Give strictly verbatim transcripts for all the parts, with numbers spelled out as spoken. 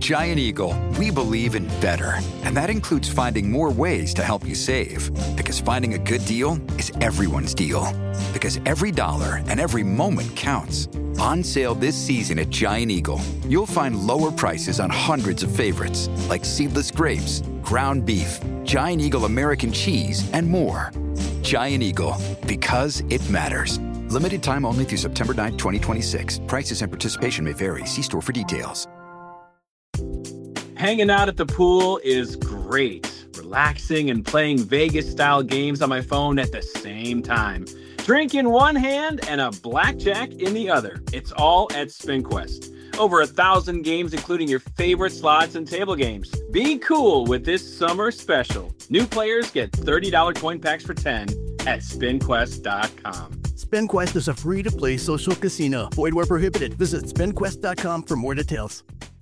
Giant Eagle, we believe in better. And that includes finding more ways to help you save. Because finding a good deal is everyone's deal. Because every dollar and every moment counts. On sale this season at Giant Eagle, you'll find lower prices on hundreds of favorites, like seedless grapes, ground beef, Giant Eagle American cheese, and more. Giant Eagle, because it matters. Limited time only through September ninth, twenty twenty-six. Prices and participation may vary. See store for details. Hanging out at the pool is great. Relaxing and playing Vegas-style games on my phone at the same time. Drink in one hand and a blackjack in the other. It's all at SpinQuest. Over a thousand games, including your favorite slots and table games. Be cool with this summer special. New players get thirty dollars coin packs for ten at spin quest dot com. SpinQuest is a free-to-play social casino. Void where prohibited. Visit spin quest dot com for more details.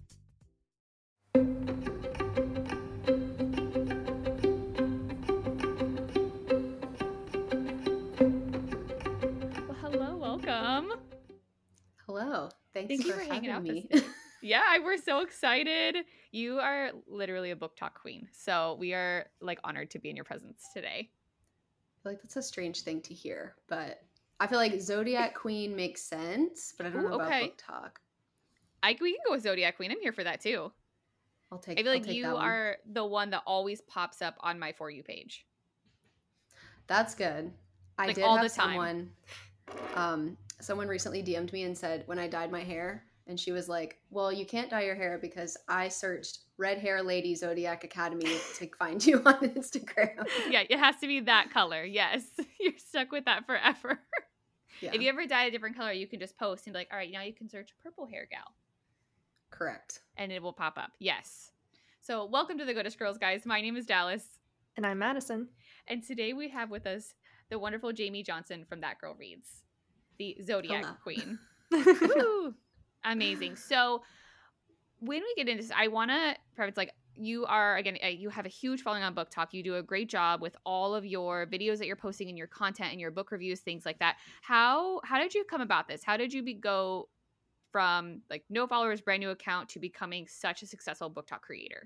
Hello. Thanks Thank for, you for hanging out me. with us. Yeah, I- we're so excited. You are literally a book talk queen. So we are like honored to be in your presence today. I feel like that's a strange thing to hear, but I feel like Zodiac Queen makes sense, but I don't Ooh, know about okay. book talk. I we can go with Zodiac Queen. I'm here for that too. I'll take I feel I'll like take you that one. are the one that always pops up on my For You page. That's good. I Like, did all have the time. someone um someone recently D M'd me and said when I dyed my hair, and she was like, well, you can't dye your hair because I searched Red Hair Lady Zodiac Academy to find you on Instagram. Yeah, it has to be that color. Yes. You're stuck with that forever. Yeah, If you ever dye a different color, you can just post and be like, all right, now you can search purple hair gal. correct. And it will pop up. Yes. So welcome to the Goodish Girls, guys. My name is Dallas. And I'm Madison. And today we have with us the wonderful Jamie Johnson from That Girl Reads, the Zodiac Hello. Queen. Woo! Amazing. So when we get into this, I want to preface, like, you are, again, uh, you have a huge following on Book Talk. You do a great job with all of your videos that you're posting and your content and your book reviews, things like that. How how did you come about this? How did you be, go from, like, no followers, brand new account to becoming such a successful Book Talk creator?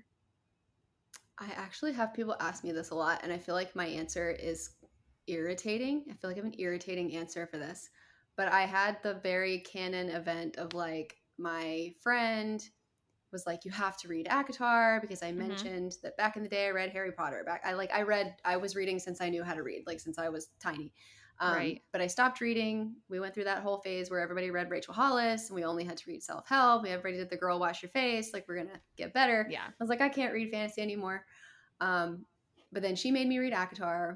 I actually have people ask me this a lot, and I feel like my answer is irritating. I feel like I have an irritating answer for this. But I had the very canon event of, like, my friend was like, you have to read ACOTAR because I Mhm. mentioned that back in the day I read Harry Potter. Back I like I read I was reading since I knew how to read, like since I was tiny. Um, Right. But I stopped reading. We went through that whole phase where everybody read Rachel Hollis and we only had to read self-help. Everybody did the girl wash your face, like we're gonna get better. Yeah. I was like, I can't read fantasy anymore. Um, but then she made me read ACOTAR,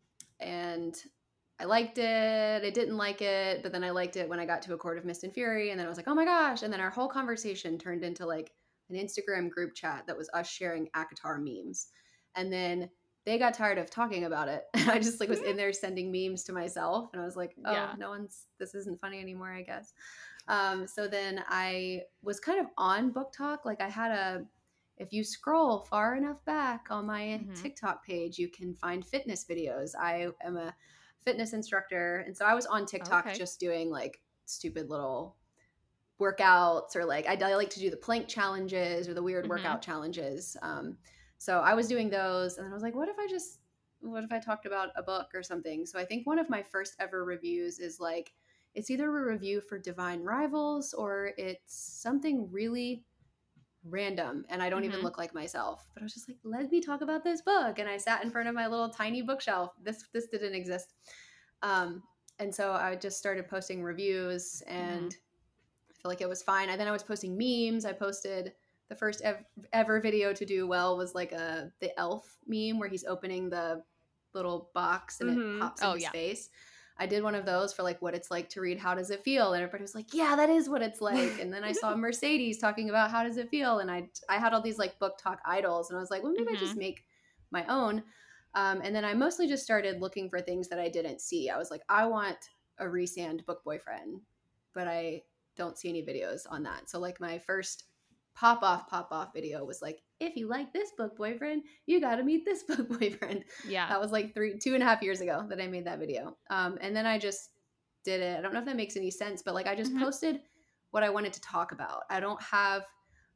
and I liked it. I didn't like it, but then I liked it when I got to A Court of Mist and Fury, and then I was like, oh my gosh. And then our whole conversation turned into like an Instagram group chat that was us sharing ACOTAR memes. And then they got tired of talking about it. And I just like was in there sending memes to myself. And I was like, oh, Yeah. no one's, this isn't funny anymore, I guess. Um, so then I was kind of on Book Talk. Like I had a, if you scroll far enough back on my Mhm. TikTok page, you can find fitness videos. I am a fitness instructor. And so I was on TikTok Okay. just doing like stupid little workouts, or like I, I like to do the plank challenges or the weird Mhm. workout challenges. Um, so I was doing those, and then I was like, what if I just, what if I talked about a book or something? So I think one of my first ever reviews is like, it's either a review for Divine Rivals or it's something really random, and I don't even Mhm. look like myself. But I was just like, let me talk about this book, and I sat in front of my little tiny bookshelf. This this didn't exist, um, and so I just started posting reviews, and I feel like it was fine. And then I was posting memes. I posted the first ev- ever video to do well was like a the elf meme where he's opening the little box and Mhm. it pops in Oh, his yeah. face. I did one of those for like what it's like to read How Does It Feel? And everybody was like, yeah, that is what it's like. And then I saw Mercedes talking about How Does It Feel? And I I had all these like Book Talk idols, and I was like, well, maybe I just make my own. Um, and then I mostly just started looking for things that I didn't see. I was like, I want a Resand book boyfriend, but I don't see any videos on that. So like my first pop off pop off video was like, if you like this book boyfriend, you got to meet this book boyfriend. Yeah. That was like three, two and a half years ago that I made that video. Um, and then I just did it. I don't know if that makes any sense, but like I just Mhm. posted what I wanted to talk about. I don't have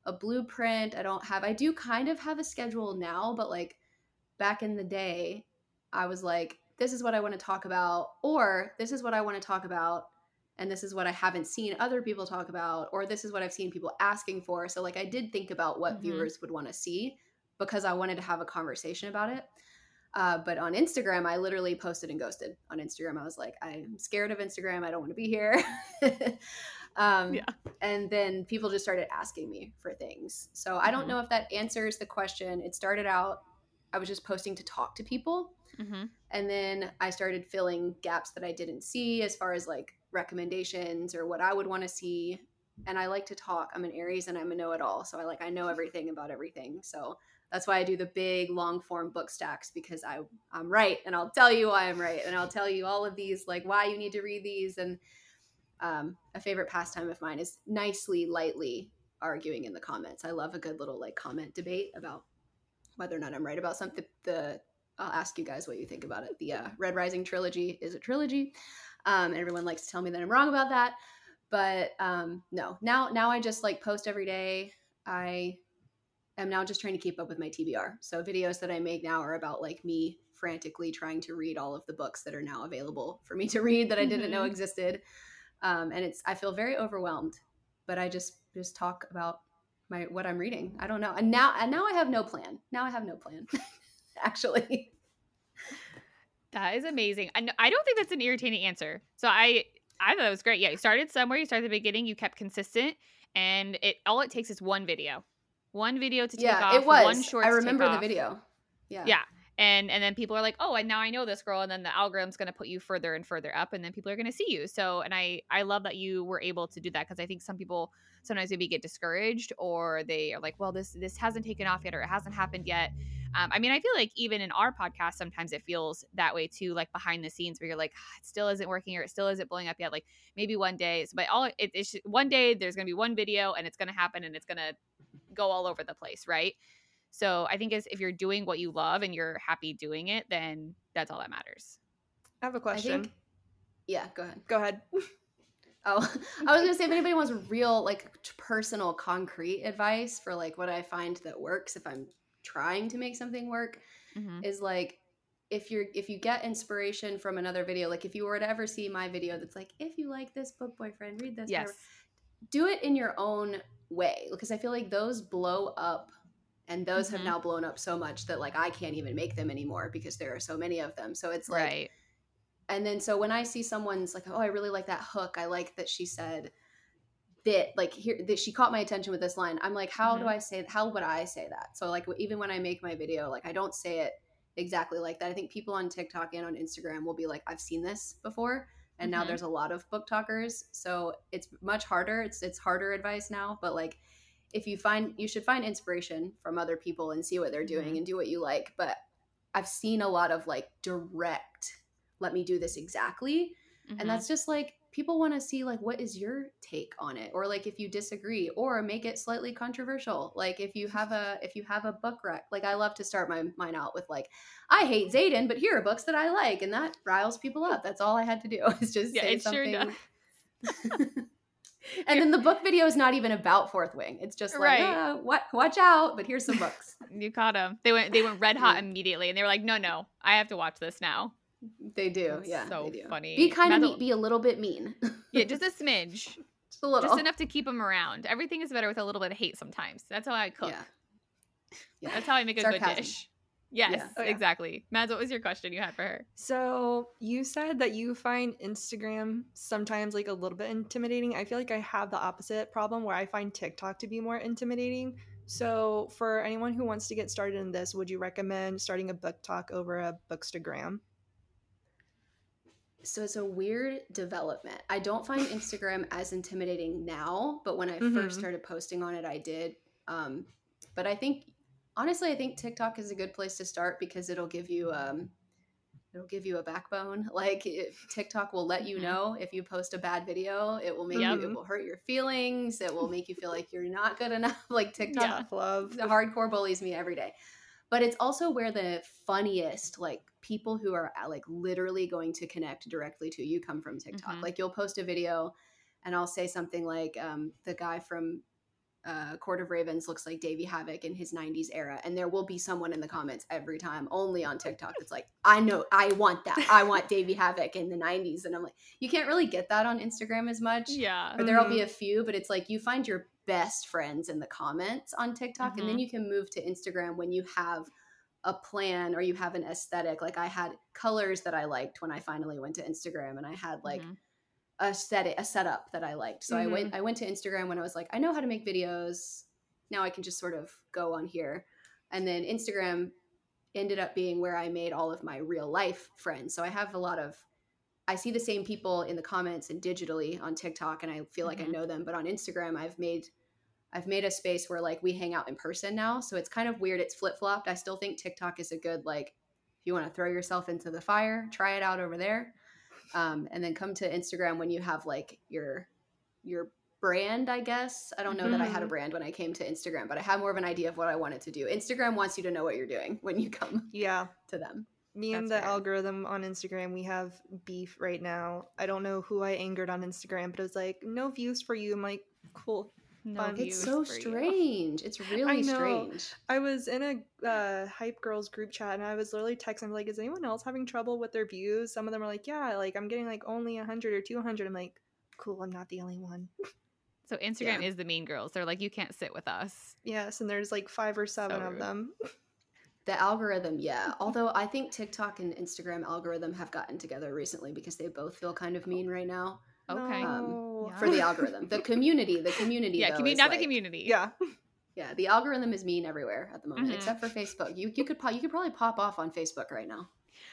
a blueprint. I don't have, I do kind of have a schedule now, but like back in the day, I was like, this is what I want to talk about, or this is what I want to talk about, and this is what I haven't seen other people talk about, or this is what I've seen people asking for. So like I did think about what mm-hmm. viewers would want to see because I wanted to have a conversation about it. Uh, but on Instagram, I literally posted and ghosted. On Instagram, I was like, I'm scared of Instagram. I don't want to be here. um, yeah. And then people just started asking me for things. So I don't mm-hmm. know if that answers the question. It started out, I was just posting to talk to people. Mm-hmm. And then I started filling gaps that I didn't see as far as like recommendations or what I would want to see. And I like to talk. I'm an Aries and I'm a know-it-all. So I like, I know everything about everything. So that's why I do the big long form book stacks, because I, I'm right. And I'll tell you why I'm right. And I'll tell you all of these, like why you need to read these. And um, a favorite pastime of mine is nicely, lightly arguing in the comments. I love a good little like comment debate about whether or not I'm right about something. The I'll ask you guys what you think about it. The uh, Red Rising trilogy is a trilogy. Um, and everyone likes to tell me that I'm wrong about that. But um, no, now, now I just like post every day. I am now just trying to keep up with my T B R. So videos that I make now are about like me frantically trying to read all of the books that are now available for me to read that I didn't mm-hmm. know existed. Um, and it's, I feel very overwhelmed, but I just, just talk about my, what I'm reading. I don't know. And now, and now I have no plan. Now I have no plan. Actually, that is amazing. I, I don't think that's an irritating answer. So I I thought it was great. Yeah, you started somewhere. You started at the beginning. You kept consistent, and it all it takes is one video, one video to take yeah, off. Yeah, it was. One short I remember to the off. video. Yeah, yeah, and and then people are like, oh, and now I know this girl, and then the algorithm's going to put you further and further up, and then people are going to see you. So, and I I love that you were able to do that, because I think some people sometimes maybe get discouraged, or they are like, well, this this hasn't taken off yet, or it hasn't happened yet. Um, I mean, I feel like even in our podcast, sometimes it feels that way too, like behind the scenes where you're like, ah, it still isn't working, or it still isn't blowing up yet. Like maybe one day, so, but all it, it's one day there's going to be one video and it's going to happen and it's going to go all over the place. Right. So I think as if you're doing what you love and you're happy doing it, then that's all that matters. I have a question. I think, yeah, go ahead. Go ahead. Oh, I was going to say, if anybody wants real, like personal, concrete advice for like what I find that works if I'm trying to make something work, mm-hmm. is like, if you're if you get inspiration from another video, like if you were to ever see my video that's like, if you like this book, boyfriend, read this. Yes. Whatever, do it in your own way, because I feel like those blow up, and those mm-hmm. have now blown up so much that like I can't even make them anymore because there are so many of them. So it's like, right. And then so when I see someone's like, oh, I really like that hook, I like that she said that, like, here that she caught my attention with this line, I'm like, how mm-hmm. do I say how would I say that? So like even when I make my video, like I don't say it exactly like that. I think people on TikTok and on Instagram will be like, I've seen this before, and mm-hmm. now there's a lot of book talkers, so it's much harder. It's it's harder advice now, but like if you find you should find inspiration from other people and see what they're doing mm-hmm. and do what you like. But I've seen a lot of like direct, let me do this exactly, mm-hmm. and that's just like, people want to see like, what is your take on it? Or like if you disagree, or make it slightly controversial. Like if you have a, if you have a book rec, like I love to start my mine out with like, I hate Xaden, but here are books that I like. And that riles people up. That's all I had to do is just yeah, say it something. Sure does. And then the book video is not even about Fourth Wing. It's just like, right. ah, what, watch out, but here's some books. You caught them. They went, they went red hot immediately, and they were like, no, no, I have to watch this now. They do, That's yeah. So they do. funny. Be kind of Mazel- mean, be a little bit mean. Yeah, just a smidge. Just a little. Just enough to keep them around. Everything is better with a little bit of hate sometimes. That's how I cook. Yeah. Yeah. That's how I make a Sarcasm. good dish. Yes, Yeah. Oh, yeah. exactly. Mads, what was your question you had for her? So you said that you find Instagram sometimes like a little bit intimidating. I feel like I have the opposite problem where I find TikTok to be more intimidating. So for anyone who wants to get started in this, would you recommend starting a book talk over a Bookstagram? So it's a weird development. I don't find Instagram as intimidating now, but when I mm-hmm. first started posting on it, I did. Um, but I think, honestly, I think TikTok is a good place to start because it'll give you, um, it'll give you a backbone. Like if TikTok will let you know if you post a bad video. It will make Yep. you, it will hurt your feelings. It will make you feel like you're not good enough. Like TikTok, Yeah. Love. the hardcore bullies me every day. But it's also where the funniest, like, people who are like literally going to connect directly to you come from TikTok. Mhm. Like you'll post a video and I'll say something like, um, the guy from uh, Court of Ravens looks like Davey Havok in his nineties era. And there will be someone in the comments every time, only on TikTok, that's like, I know, I want that. I want Davey Havok in the nineties. And I'm like, you can't really get that on Instagram as much. Yeah. Or there'll be a few, but it's like you find your best friends in the comments on TikTok. Mm-hmm. And then you can move to Instagram when you have a plan or you have an aesthetic. Like I had colors that I liked when I finally went to Instagram, and I had like Mm-hmm. a set a setup that I liked. So Mm-hmm. I went I went to Instagram when I was like, I know how to make videos. Now I can just sort of go on here. And then Instagram ended up being where I made all of my real life friends. So I have a lot of I see the same people in the comments and digitally on TikTok, and I feel like Mhm. I know them. But on Instagram, I've made I've made a space where like we hang out in person now. So it's kind of weird. It's flip flopped. I still think TikTok is a good, like, if you want to throw yourself into the fire, try it out over there. Um, and then come to Instagram when you have like your your brand, I guess. I don't know that I had a Mhm. brand when I came to Instagram, but I had more of an idea of what I wanted to do. Instagram wants you to know what you're doing when you come Yeah. to them. Me and That's the fair. algorithm on Instagram, we have beef right now. I don't know who I angered on Instagram, but it was like, no views for you. I'm like, cool. No Fun. views It's so for you. strange. It's really know. strange. I was in a uh, Hype Girls group chat, and I was literally texting, like, is anyone else having trouble with their views? Some of them are like, yeah, like, I'm getting, like, only one hundred or two hundred. I'm like, cool, I'm not the only one. So Instagram Yeah. is the mean girls. They're like, you can't sit with us. Yes, and there's, like, five or seven of rude. them. The algorithm, yeah. Although I think TikTok and Instagram algorithm have gotten together recently because they both feel kind of mean right now. Okay. No. Yeah. For the algorithm. The community, the community Yeah, though, commu- is not the like- community. Yeah. Yeah, the algorithm is mean everywhere at the moment, Mhm. except for Facebook. You you could po- you could probably pop off on Facebook right now.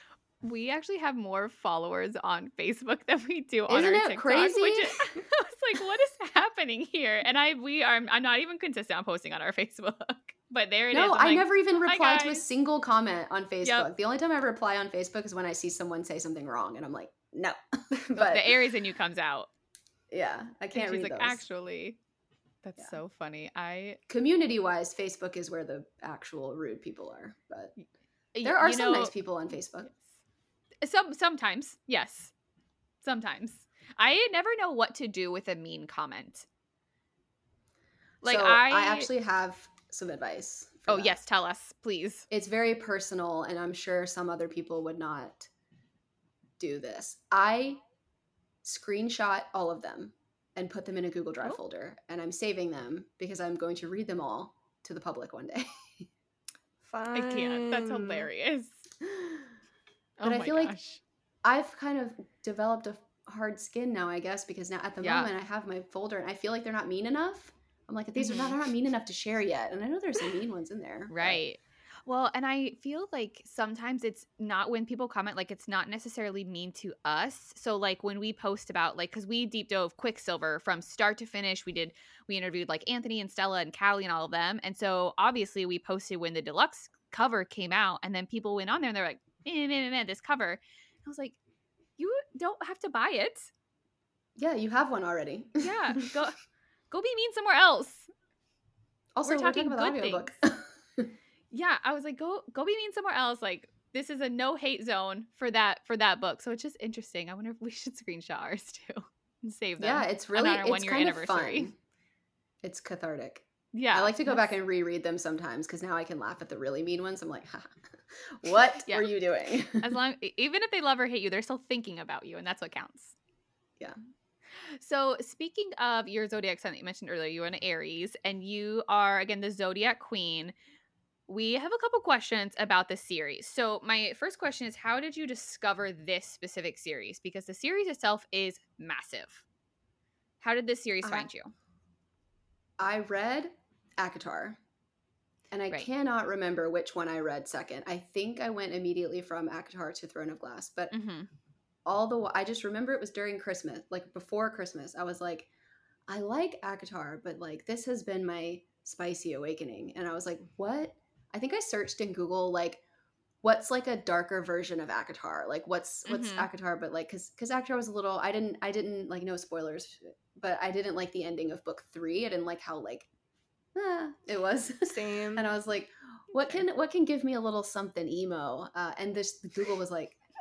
We actually have more followers on Facebook than we do on Isn't our it TikTok. crazy? Which is, I was like, what is happening here? And I we are I'm not even consistent on posting on our Facebook. But there it is. No, I'm I like, never even "Hi, reply to a guys." single comment on Facebook. Yep. The only time I reply on Facebook is when I see someone say something wrong, and I'm like, no. But but the Aries in you comes out. yeah, I And can't she's read like, those. actually, that's Yeah. so funny. I Community-wise, Facebook is where the actual rude people are. But y- there are you some know, nice people on Facebook. yes. Some sometimes, yes. Sometimes. I never know what to do with a mean comment. Like so I, I actually have some advice. for Oh that. yes, tell us, please. It's very personal, and I'm sure some other people would not do this. I screenshot all of them and put them in a Google Drive Oh. folder, and I'm saving them because I'm going to read them all to the public one day. Fine. I can't. That's hilarious. But oh I my feel like gosh. I've kind of developed a hard skin now, I guess, because now at the Yeah. moment I have my folder and I feel like they're not mean enough. I'm like, these are not, Mhm. they're not mean enough to share yet. And I know there's some mean ones in there. but- Right. Well, and I feel like sometimes it's not when people comment, like it's not necessarily mean to us. So like when we post about like, cause we deep dove Quicksilver from start to finish. We did, we interviewed like Anthony and Stella and Callie and all of them. And so obviously we posted when the deluxe cover came out, and then people went on there and they're like, man, man, man, this cover. I was like, you don't have to buy it. Yeah, you have one already. Yeah. Go, go be mean somewhere else. Also, We're we're talking talking about the good audiobook. Yeah, I was like, go go be mean somewhere else. Like this is a no hate zone for that for that book. So it's just interesting. I wonder if we should screenshot ours too and save them. Yeah, it's on really our it's one-year kind anniversary. of fun. It's cathartic. Yeah, I like to go back that's- and reread them sometimes because now I can laugh at the really mean ones. I'm like, ha, what Yeah. were you doing? as long e, even if they love or hate you, they're still thinking about you, and that's what counts. Yeah. So speaking of your zodiac sign that you mentioned earlier, you're an Aries, and you are again the zodiac queen. We have a couple questions about the series. So my first question is, how did you discover this specific series? Because the series itself is massive. How did this series I- find you? I read ACOTAR, and I Right. cannot remember which one I read second. I think I went immediately from ACOTAR to Throne of Glass, but Mm-hmm. all the wh- I just remember it was during Christmas, like before Christmas. I was like, I like ACOTAR, but like this has been my spicy awakening. And I was like, what? I think I searched in Google like what's like a darker version of ACOTAR? Like what's what's Mhm. ACOTAR, but like cuz cuz ACOTAR was a little I didn't I didn't like no spoilers, but I didn't like the ending of book three. I didn't like how like ah, it was. Same. And I was like, what Okay. can what can give me a little something emo? Uh, and this Google was like,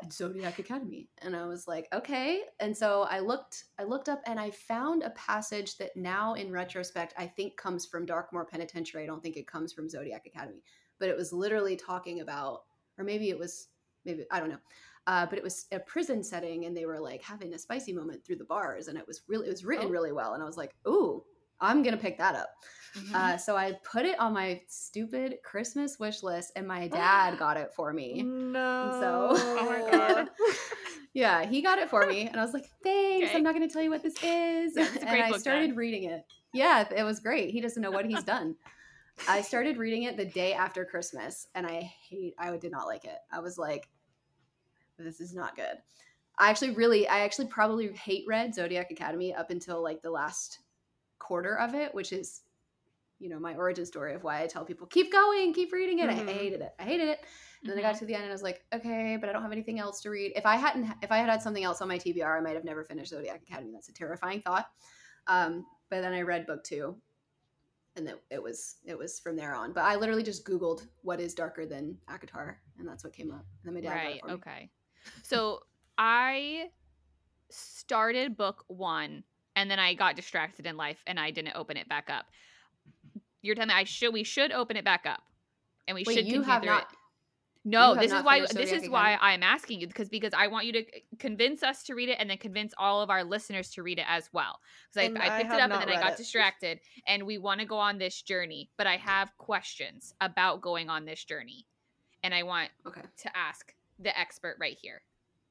Zodiac Academy. And I was like, okay. And so I looked, I looked up and I found a passage that now in retrospect, I think comes from Darkmoor Penitentiary. I don't think it comes from Zodiac Academy, but it was literally talking about, or maybe it was, maybe, I don't know. Uh, but it was a prison setting and they were like having a spicy moment through the bars. And it was really, it was written Oh. really well. And I was like, ooh, I'm going to pick that up. Mhm. Uh, so I put it on my stupid Christmas wish list and my dad got it for me. No. So- Oh my God. Yeah, he got it for me, and I was like, "Thanks. Okay. I'm not going to tell you what this is." It's a and great I book, started Dad. reading it. Yeah, it was great. He doesn't know what he's done. I started reading it the day after Christmas, and I hate. I did not like it. I was like, "This is not good." I actually really, I actually probably hate read Zodiac Academy up until like the last quarter of it, which is, you know, my origin story of why I tell people keep going, keep reading it. Mhm. I hated it. I hated it. And then I got Mhm. to the end and I was like, okay, but I don't have anything else to read. If I hadn't, if I had had something else on my T B R, I might have never finished Zodiac Academy. That's a terrifying thought. Um, but then I read book two, and it, it was it was from there on. But I literally just Googled what is darker than ACOTAR, and that's what came up. And then my dad got Right. it for me. Okay. So I started book one and then I got distracted in life and I didn't open it back up. You're telling me I should we should open it back up and we Wait, should you continue have through not. it. No, you have this is not why finished this Zodiac is why Academy? I'm asking you because because I want you to convince us to read it and then convince all of our listeners to read it as well. Because And I, I I picked it have up not and then I read got it. distracted and we want to go on this journey, but I have questions about going on this journey, and I want Okay. to ask the expert right here.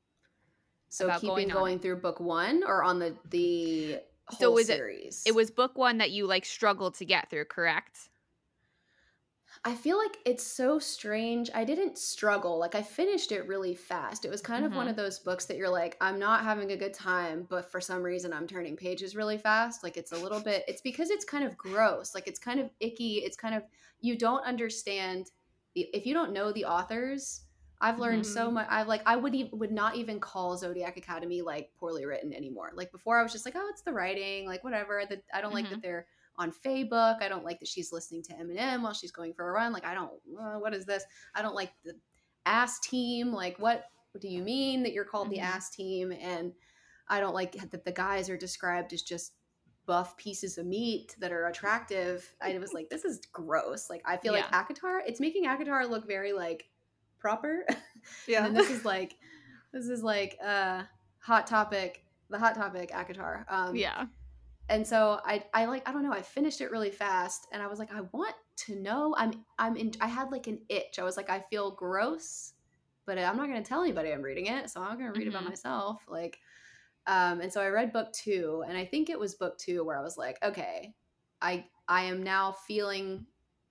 So About keeping going on going it. through book one or on the the So whole is it- series? It was book one that you like struggled to get through, correct? I feel like it's so strange. I didn't struggle. Like I finished it really fast. It was kind of one Mhm. of those books that you're like, I'm not having a good time, but for some reason I'm turning pages really fast. Like it's a little bit, it's because it's kind of gross. Like it's kind of icky. It's kind of, you don't understand the, if you don't know the authors, I've learned so Mhm. much. I've like, I would even, would not even call Zodiac Academy like poorly written anymore. Like before I was just like, oh, it's the writing, like whatever. That I don't like Mhm. that they're on Faye book. I don't like that she's listening to Eminem while she's going for a run. Like, I don't, uh, what is this? I don't like the ass team. Like, what, what do you mean that you're called the Mhm. ass team? And I don't like that the guys are described as just buff pieces of meat that are attractive. I was like, this is gross. Like, I feel Yeah. like ACOTAR, it's making ACOTAR look very like proper. Yeah. And then this is like, this is like uh Hot Topic, the Hot Topic ACOTAR. Um, Yeah. and so I, I like, I don't know, I finished it really fast and I was like, I want to know. I'm, I'm in, I had like an itch. I was like, I feel gross, but I'm not going to tell anybody I'm reading it. So I'm going to read it Mhm. by myself. Like, um, and so I read book two and I think it was book two where I was like, okay, I, I am now feeling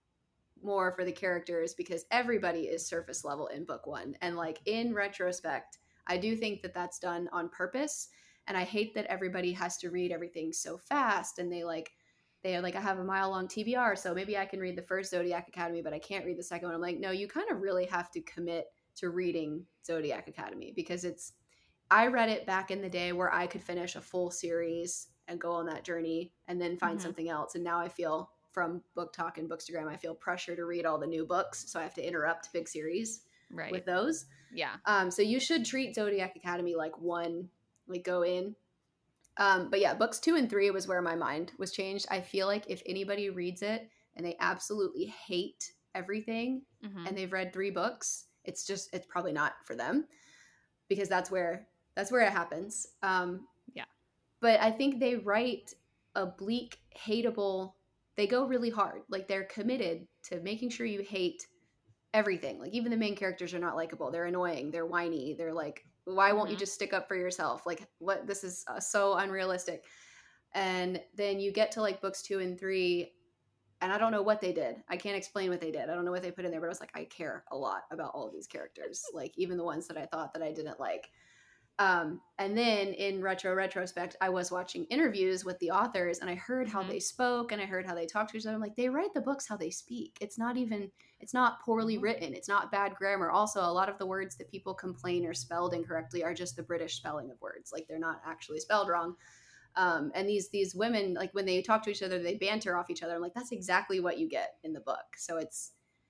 more for the characters because everybody is surface level in book one. And like in retrospect, I do think that that's done on purpose. And I hate that everybody has to read everything so fast and they like, they're like, I have a mile long T B R, so maybe I can read the first Zodiac Academy, but I can't read the second one. I'm like, no, you kind of really have to commit to reading Zodiac Academy because it's, I read it back in the day where I could finish a full series and go on that journey and then find Mhm. something else. And now I feel from Book Talk and Bookstagram, I feel pressure to read all the new books. So I have to interrupt big series Right. with those. Yeah. Um, so you should treat Zodiac Academy like one, like go in. Um, but yeah, books two and three was where my mind was changed. I feel like if anybody reads it and they absolutely hate everything Mhm. and they've read three books, it's just, it's probably not for them because that's where, that's where it happens. Um, Yeah. But I think they write a bleak, hateable, they go really hard. Like they're committed to making sure you hate everything. Like even the main characters are not likable. They're annoying. They're whiny. They're like, why won't you Mhm. just stick up for yourself? Like what, this is uh, so unrealistic. And then you get to like books two and three and I don't know what they did. I can't explain what they did. I don't know what they put in there, but I was like, I care a lot about all of these characters. Like even the ones that I thought that I didn't like. Um, and then in retro retrospect, I was watching interviews with the authors and I heard how Mhm. they spoke and I heard how they talked to each other. I'm like, they write the books how they speak. It's not even, it's not poorly Mhm. written. It's not bad grammar. Also, a lot of the words that people complain are spelled incorrectly are just the British spelling of words. Like they're not actually spelled wrong. Um, and these, these women, like when they talk to each other, they banter off each other. I'm like, that's exactly what you get in the book. So it's,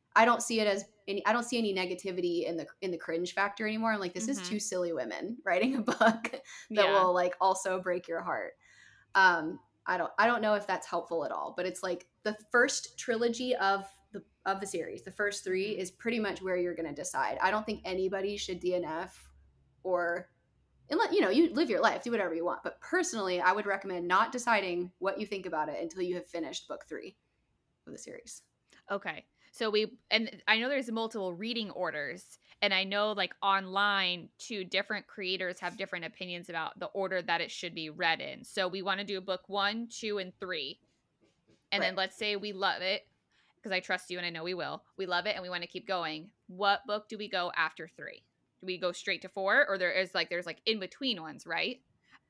I don't see it as any, I don't see any negativity in the in the cringe factor anymore. I'm like, this Mhm. is two silly women writing a book that Yeah. will like also break your heart. Um, I don't I don't know if that's helpful at all, but it's like the first trilogy of the of the series, the first three Mhm. is pretty much where you're gonna decide. I don't think anybody should D N F or unless you know, you live your life, do whatever you want. But personally, I would recommend not deciding what you think about it until you have finished book three of the series. Okay. So we, and I know there's multiple reading orders, and I know like online two different creators have different opinions about the order that it should be read in. So we want to do book one, two, and three. And then Right. let's say we love it, because I trust you and I know we will. We love it and we want to keep going. What book do we go after three? Do we go straight to four, or there is like, there's like in between ones, right?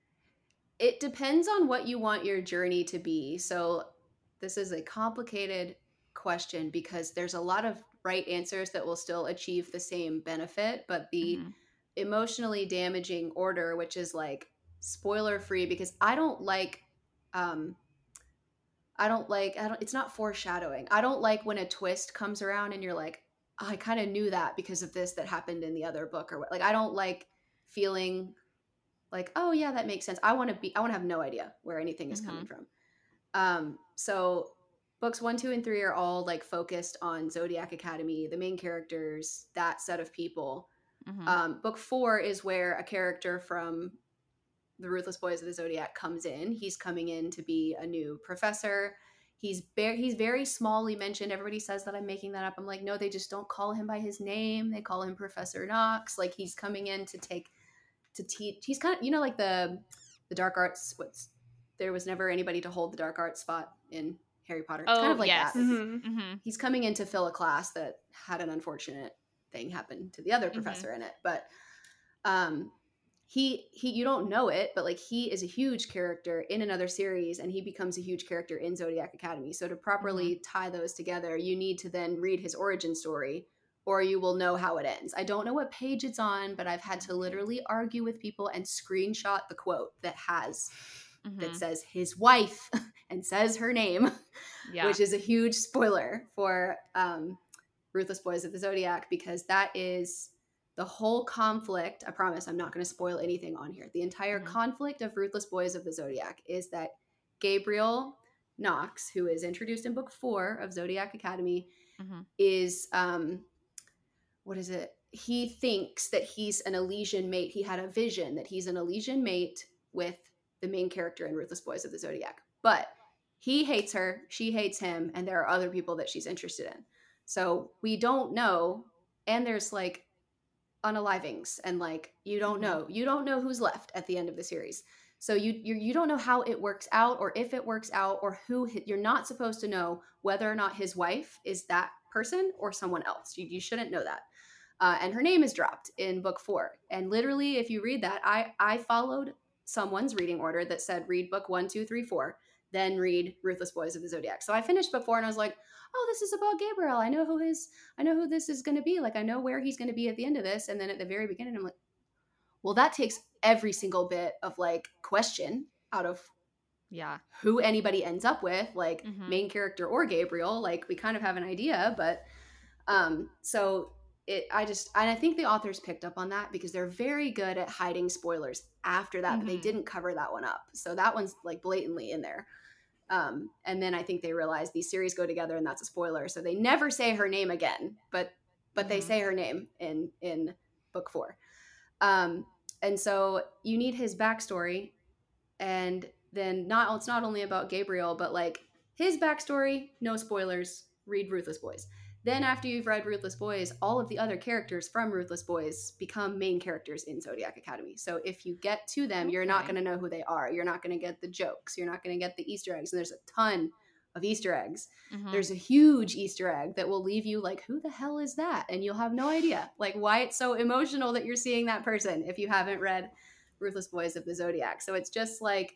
It depends on what you want your journey to be. So this is a complicated question because there's a lot of right answers that will still achieve the same benefit, but the Mhm. emotionally damaging order, which is like spoiler free, because I don't like um I don't like I don't it's not foreshadowing. I don't like when a twist comes around and you're like, oh, I kind of knew that because of this that happened in the other book, or what. Like I don't like feeling like, oh yeah, that makes sense. I want to be I want to have no idea where anything is coming Mhm. from. Um so books one, two, and three are all like focused on Zodiac Academy, the main characters, that set of people. Mhm. Um, book four is where a character from the Ruthless Boys of the Zodiac comes in. He's coming in to be a new professor. He's very he's very smallly mentioned. Everybody says that I'm making that up. I'm like, no, they just don't call him by his name. They call him Professor Knox. Like he's coming in to take to teach. He's kind of, you know, like the the dark arts. What's there was never anybody to hold the dark arts spot in Harry Potter. It's kind Oh, of like yes. that. Mhm. Mm-hmm. He's coming in to fill a class that had an unfortunate thing happen to the other Mhm. professor in it, but um he he you don't know it, but like he is a huge character in another series and he becomes a huge character in Zodiac Academy. So to properly tie those together, you need to then read his origin story or you will know how it ends. I don't know what page it's on, but I've had to literally argue with people and screenshot the quote that has that Mhm. says his wife and says her name, Yeah. which is a huge spoiler for um, Ruthless Boys of the Zodiac, because that is the whole conflict. I promise I'm not going to spoil anything on here. The entire Mhm. conflict of Ruthless Boys of the Zodiac is that Gabriel Knox, who is introduced in book four of Zodiac Academy, Mhm. is, um, what is it? He thinks that he's an Elysian mate. He had a vision that he's an Elysian mate with the main character in Ruthless Boys of the Zodiac. But he hates her, she hates him, and there are other people that she's interested in. So we don't know. And there's like unalivings, and like you don't Mhm. know. You don't know who's left at the end of the series. So you you you don't know how it works out, or if it works out, or who hi- you're not supposed to know whether or not his wife is that person or someone else. You, you shouldn't know that. Uh, and her name is dropped in book four. And literally, if you read that, I I followed someone's reading order that said read book one, two, three, four, then read Ruthless Boys of the Zodiac. So I finished book four, and I was like, oh, this is about Gabriel. I know who his I know who this is going to be. Like I know where he's going to be at the end of this. And then at the very beginning, I'm like, well, that takes every single bit of like question out of Yeah. who anybody ends up with, like Mhm. main character or Gabriel. Like we kind of have an idea, but um, so it, I just, and I think the authors picked up on that because they're very good at hiding spoilers after that, but they Mhm. didn't cover that one up. So that one's like blatantly in there. Um, and then I think they realized these series go together and that's a spoiler. So they never say her name again, but, but they Mhm. say her name in, in book four. Um, and so you need his backstory, and then not, it's not only about Gabriel, but like his backstory, no spoilers, read Ruthless Boys. Then after you've read Ruthless Boys, all of the other characters from Ruthless Boys become main characters in Zodiac Academy. So if you get to them, you're not Okay. going to know who they are. You're not going to get the jokes. You're not going to get the Easter eggs. And there's a ton of Easter eggs. Mhm. There's a huge Easter egg that will leave you like, who the hell is that? And you'll have no idea like why it's so emotional that you're seeing that person if you haven't read Ruthless Boys of the Zodiac. So it's just like,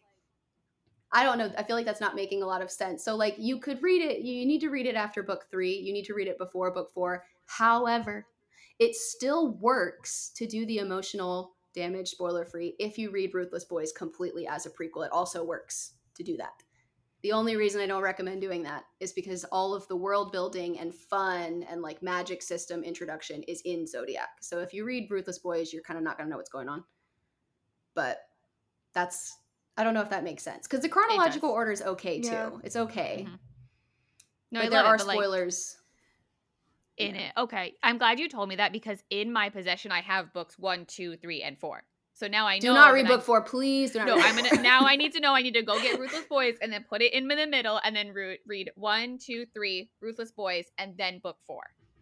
I don't know. I feel like that's not making a lot of sense. So like you could read it, you need to read it after book three. You need to read it before book four. However, it still works to do the emotional damage spoiler free if you read Ruthless Boys completely as a prequel. It also works to do that. The only reason I don't recommend doing that is because all of the world building and fun and like magic system introduction is in Zodiac. So if you read Ruthless Boys, you're kind of not going to know what's going on. But that's, I don't know if that makes sense. Because the chronological order is okay too. Yeah. It's okay. Mm-hmm. No, but I there love are it, but spoilers. Like, in it. Okay. I'm glad you told me that because in my possession, I have books one, two, three, and four. So now I know. Do not read book I'm, four, please. Do not no, read. I'm gonna. Now I need to know. I need to go get Ruthless Boys and then put it in the middle, and then re- read one, two, three, Ruthless Boys, and then book four.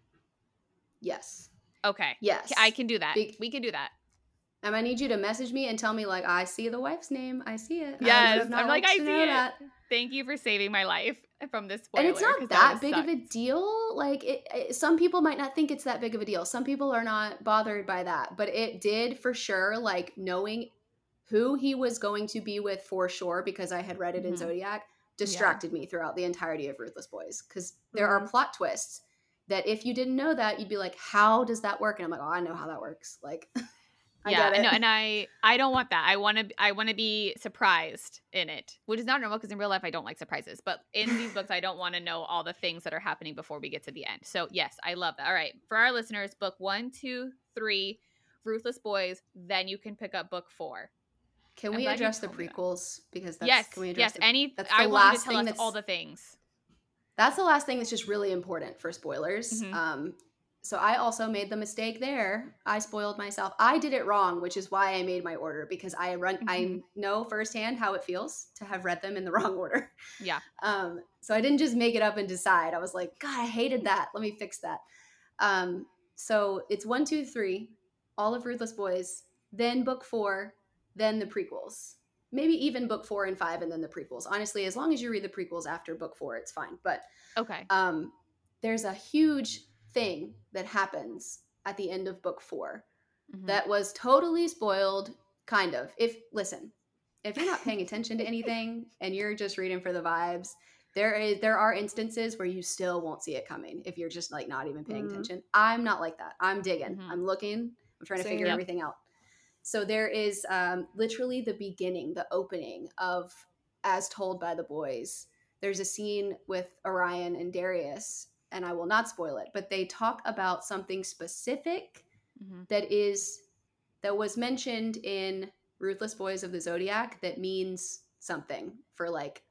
Yes. Okay. Yes, I can do that. Be- we can do that. Um, I need you to message me and tell me like I see the wife's name. I see it. Yes, I'm like I see it. That. Thank you for saving my life from this spoiler. And it's not that, that big sucked. of a deal. Like it, it, some people might not think it's that big of a deal. Some people are not bothered by that, but it did for sure. Like knowing who he was going to be with for sure, because I had read it mm-hmm. in Zodiac, distracted yeah. me throughout the entirety of Ruthless Boys. Because there mm-hmm. are plot twists that if you didn't know that, you'd be like, how does that work? And I'm like, oh, I know how that works. Like, I yeah, get it. No, and I, I don't want that. I want to, I want to be surprised in it, which is not normal because in real life I don't like surprises. But in these books, I don't want to know all the things that are happening before we get to the end. So yes, I love that. All right, for our listeners, book one, two, three, Ruthless Boys. Then you can pick up book four. Can we address the prequels? Because that's, yes, can we yes, address the, any. That's the I last want you to tell thing us all the things. That's the last thing that's just really important for spoilers. Mm-hmm. Um, so I also made the mistake there. I spoiled myself. I did it wrong, which is why I made my order, because I run. Mm-hmm. I know firsthand how it feels to have read them in the wrong order. Yeah. Um, so I didn't just make it up and decide. I was like, God, I hated that. Let me fix that. Um, so it's one, two, three, all of Ruthless Boys, then book four, then the prequels. Maybe even book four and five and then the prequels. Honestly, as long as you read the prequels after book four, it's fine. But okay, um, there's a huge thing that happens at the end of book four mm-hmm. that was totally spoiled, kind of. If listen, if you're not paying attention to anything and you're just reading for the vibes, there is there are instances where you still won't see it coming if you're just like not even paying mm-hmm. attention. I'm not like that. I'm digging. Mm-hmm. I'm looking. I'm trying to Same, figure yep. everything out. So there is um, literally the beginning, the opening of As Told by the Boys. There's a scene with Orion and Darius, and I will not spoil it, but they talk about something specific mm-hmm. that is that was mentioned in Ruthless Boys of the Zodiac that means something for like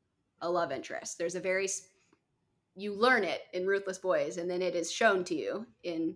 a love interest. There's a very you learn it in Ruthless Boys, and then it is shown to you in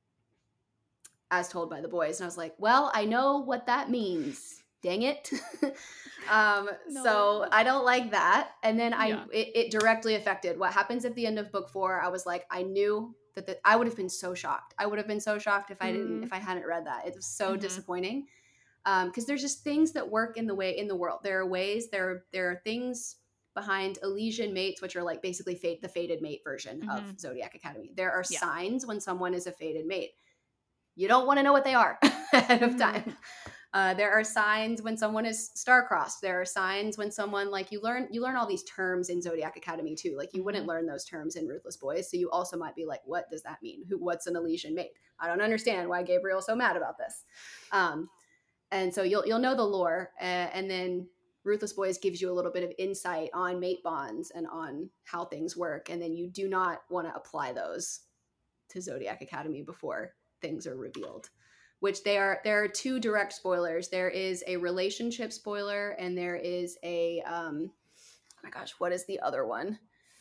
As Told by the Boys. And I was like, well, I know what that means. Dang it. um, no. So I don't like that. And then I yeah. it, it directly affected what happens at the end of book four. I was like, I knew that the, I would have been so shocked. I would have been so shocked if I mm-hmm. didn't, if I hadn't read that. It was so mm-hmm. disappointing. Um, because there's just things that work in the way in the world. There are ways, there, there are things behind Elysian mates, which are like basically fate, the fated mate version mm-hmm. of Zodiac Academy. There are yeah. signs when someone is a fated mate. You don't want to know what they are ahead of time. Uh, there are signs when someone is star-crossed. There are signs when someone, like, you learn you learn all these terms in Zodiac Academy too. Like, you mm-hmm. wouldn't learn those terms in Ruthless Boys. So you also might be like, what does that mean? Who? What's an Elysian mate? I don't understand why Gabriel's so mad about this. Um, and so you'll you'll know the lore. Uh, and then Ruthless Boys gives you a little bit of insight on mate bonds and on how things work. And then you do not want to apply those to Zodiac Academy before things are revealed, which they are there are two direct spoilers. There is a relationship spoiler and there is a um oh my gosh, what is the other one?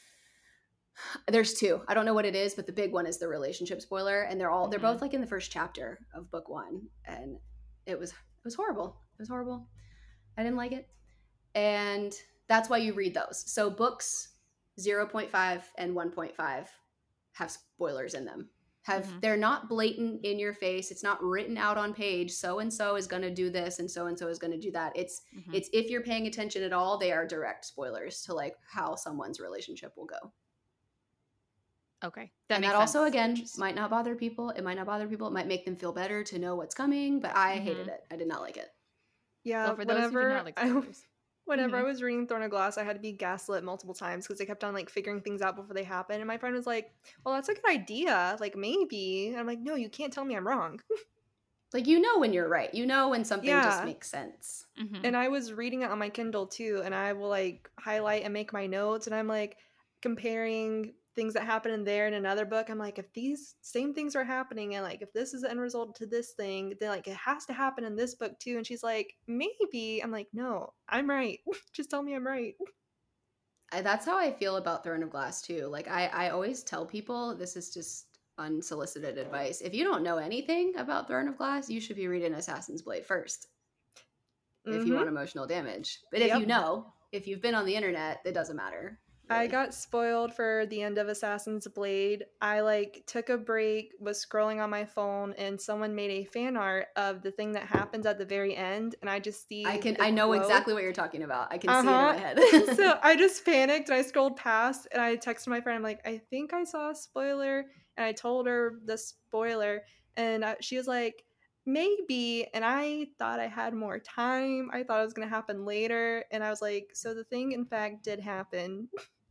There's two. I don't know what it is, but the big one is the relationship spoiler, and they're all mm-hmm. they're both like in the first chapter of book one, and it was it was horrible. It was horrible. I didn't like it. And that's why you read those. So books zero point five and one point five have spoilers in them. Have mm-hmm. They're not blatant in your face. It's not written out on page. So and so is going to do this, and so and so is going to do that. It's mm-hmm. it's if you're paying attention at all, they are direct spoilers to like how someone's relationship will go. Okay, that and makes that sense. also again might not bother people. It might not bother people. It might make them feel better to know what's coming. But I mm-hmm. hated it. I did not like it. Yeah, so for those whenever who do not like spoilers. Whenever mm-hmm. I was reading Throne of Glass, I had to be gaslit multiple times because I kept on like figuring things out before they happened. And my friend was like, well, that's a good idea. Like, maybe. And I'm like, no, you can't tell me I'm wrong. Like, you know when you're right. You know when something Yeah. just makes sense. Mhm. And I was reading it on my Kindle too, and I will like highlight and make my notes, and I'm like comparing things that happen in there in another book. I'm like, if these same things are happening, and like if this is the end result to this thing, then like it has to happen in this book too. And she's like, maybe. I'm like, no, I'm right. Just tell me I'm right. I, that's how I feel about Throne of Glass too. Like, I, I always tell people, this is just unsolicited advice. If you don't know anything about Throne of Glass, you should be reading Assassin's Blade first. If you Mhm. want emotional damage. But if Yep. you know, if you've been on the internet, it doesn't matter. I really. got spoiled for the end of Assassin's Blade. I like took a break, was scrolling on my phone, and someone made a fan art of the thing that happens at the very end, and I just see I can the I know quote. exactly what you're talking about. I can Uh-huh. see it in my head. So I just panicked and I scrolled past and I texted my friend. I'm like, I think I saw a spoiler, and I told her the spoiler, and I, she was like, maybe. And I thought I had more time. I thought it was gonna happen later, and I was like, so the thing in fact did happen.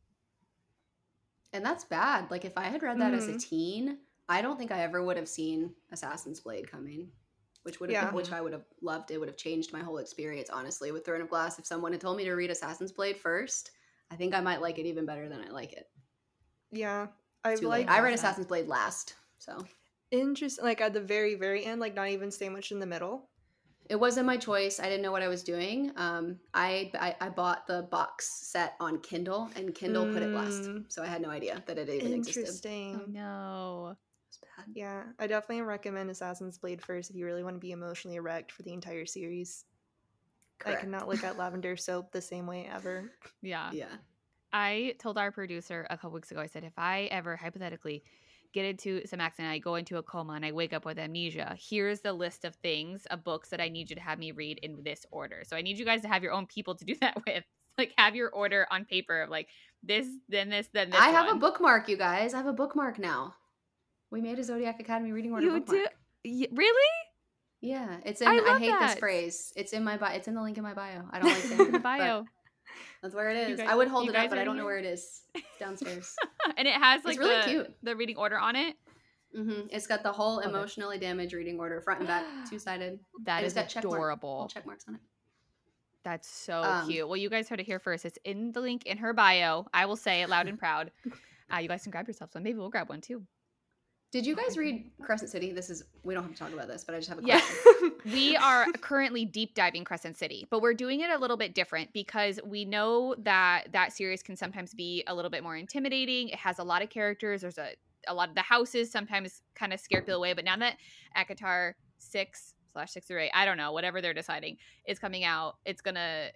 And that's bad. Like, if I had read that as a Mhm. teen, I don't think I ever would have seen Assassin's Blade coming, which would have, Yeah. which I would have loved. It would have changed my whole experience, honestly, with Throne of Glass. If someone had told me to read Assassin's Blade first, I think I might like it even better than I like it. Yeah, I Too like late. I read that. Assassin's Blade last, so interesting. Like at the very, very end, like not even stay much in the middle. it wasn't my choice. I didn't know what I was doing. Um, I, I I bought the box set on Kindle, and Kindle put it last, Mm. so I had no idea that it even existed. Interesting. Oh no. It was bad. Yeah, I definitely recommend Assassin's Blade first if you really want to be emotionally wrecked for the entire series. I Correct. cannot look at Lavender Soap the same way ever. Yeah. Yeah. I told our producer a couple weeks ago, I said, if I ever hypothetically get into some accident, I go into a coma and I wake up with amnesia, here's the list of things, of books that I need you to have me read in this order. So I need you guys to have your own people to do that with. Like, have your order on paper of like this, then this, then this. I have one. a bookmark, you guys. I have a bookmark now. We made a Zodiac Academy reading order You bookmark. do? Y- really? Yeah, it's in. I I, love hate this that. phrase. It's in my bio. It's in the link in my bio. I don't like saying In it, the but bio. that's where it You is. guys- I would hold you it up, guys but I are don't know here. where it is. It's downstairs. And it has like It's really the, cute. the reading order on it. hmm It's got the whole Love it. emotionally damaged reading order, front and back, two sided. That And is it's got check mark- adorable. little check marks on it. That's so Um, cute. Well, you guys heard it here first. It's in the link in her bio. I will say it loud and proud. Uh, you guys can grab yourself one. Maybe we'll grab one too. Did you guys read Crescent City? This is we don't have to talk about this, but I just have a Yeah. question. We are currently deep diving Crescent City, but we're doing it a little bit different because we know that that series can sometimes be a little bit more intimidating. It has a lot of characters. There's a, a lot of the houses sometimes kind of scare people away. But now that ACOTAR six slash six or eight, I don't know, whatever they're deciding, is coming out, it's going to,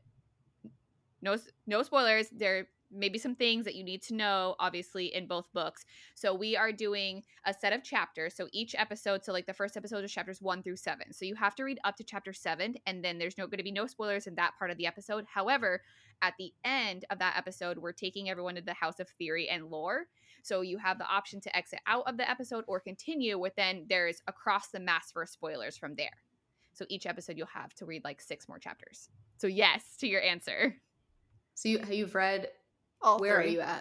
no, no spoilers. There may be some things that you need to know, obviously, in both books. So we are doing a set of chapters. So each episode, so like the first episode is chapters one through seven. So you have to read up to chapter seven, and then there's no going to be no spoilers in that part of the episode. However, at the end of that episode, we're taking everyone to the House of Theory and Lore. So you have the option to exit out of the episode or continue with, then there's across the mass for spoilers from there. So each episode you'll have to read like six more chapters. So yes, to your answer. So you you've read. All Where three. are you at?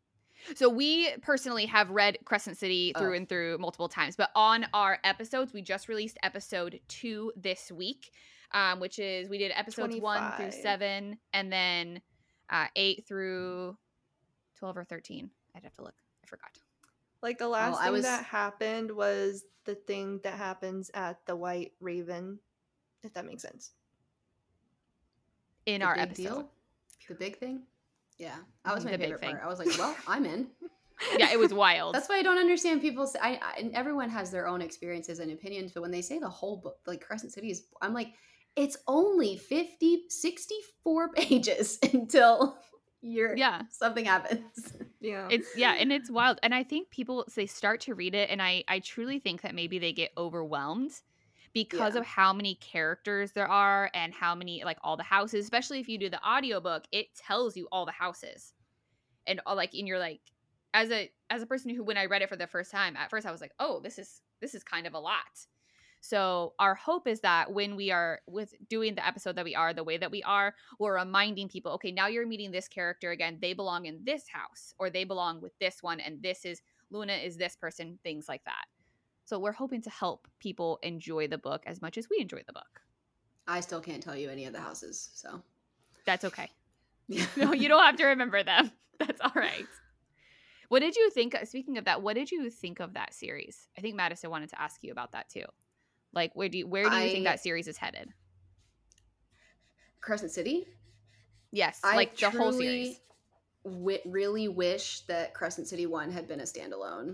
So we personally have read Crescent City through Oh. and through multiple times, but on our episodes, we just released episode two this week, um, which is we did episodes one through twenty-five. seven, and then uh, eight through twelve or thirteen. I'd have to look. I forgot. Like the last I thing was- that happened was the thing that happens at the White Raven, if that makes sense. In The our big episode. deal? The big thing? Yeah. That was my The big favorite thing. part. I was like, well, I'm in. Yeah, it was wild. That's why I don't understand people say I, I and everyone has their own experiences and opinions, but when they say the whole book, like Crescent City is, I'm like, it's only fifty, sixty-four pages until you're Yeah. something happens. Yeah. It's yeah, and it's wild. And I think people they start to read it, and I I truly think that maybe they get overwhelmed because Yeah. of how many characters there are and how many, like, all the houses. Especially if you do the audiobook, it tells you all the houses, and all, like, and you're like, as a as a person who, when I read it for the first time, at first I was like, oh, this is this is kind of a lot. So our hope is that when we are with doing the episode that we are the way that we are, we're reminding people, okay, now you're meeting this character again. They belong in this house, or they belong with this one, and this is Luna is this person, things like that. So we're hoping to help people enjoy the book as much as we enjoy the book. I still can't tell you any of the houses, so that's okay. No, you don't have to remember them. That's all right. What did you think? Speaking of that, what did you think of that series? I think Madison wanted to ask you about that too. Like, where do you, where do you I, think that series is headed? Crescent City? Yes, I like the whole series. W- really wish that Crescent City one had been a standalone,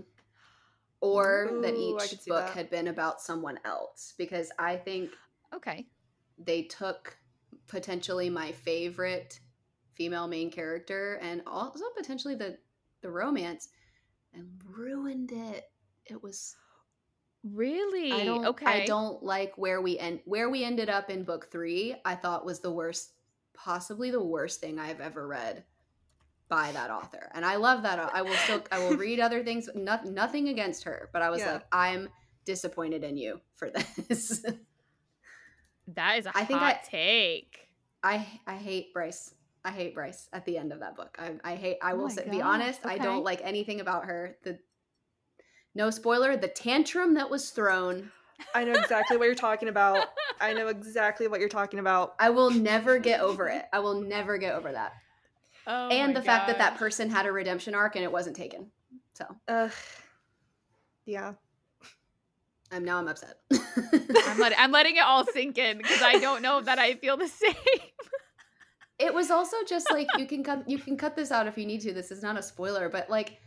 or Ooh, that each book that. had been about someone else, because I think okay, they took potentially my favorite female main character and also potentially the the romance and ruined it. It was really I don't, okay. I don't like where we end where we ended up in book three. I thought was the worst, possibly the worst thing I've ever read by that author. And I love that. I will still I will read other things. No, nothing against her, but I was yeah. like, I'm disappointed in you for this. That is a I hot think I, take. I I hate Bryce. I hate Bryce at the end of that book. I, I hate. I oh will say, gosh, be honest. okay. I don't like anything about her. The no spoiler. The tantrum that was thrown. I know exactly what you're talking about. I know exactly what you're talking about. I will never get over it. I will never get over that. Oh and the gosh. fact that that person had a redemption arc and it wasn't taken. So. Uh, yeah. I'm now. I'm upset. I'm, let, I'm letting it all sink in because I don't know that I feel the same. It was also just like you can cut you can cut this out if you need to. This is not a spoiler, but like,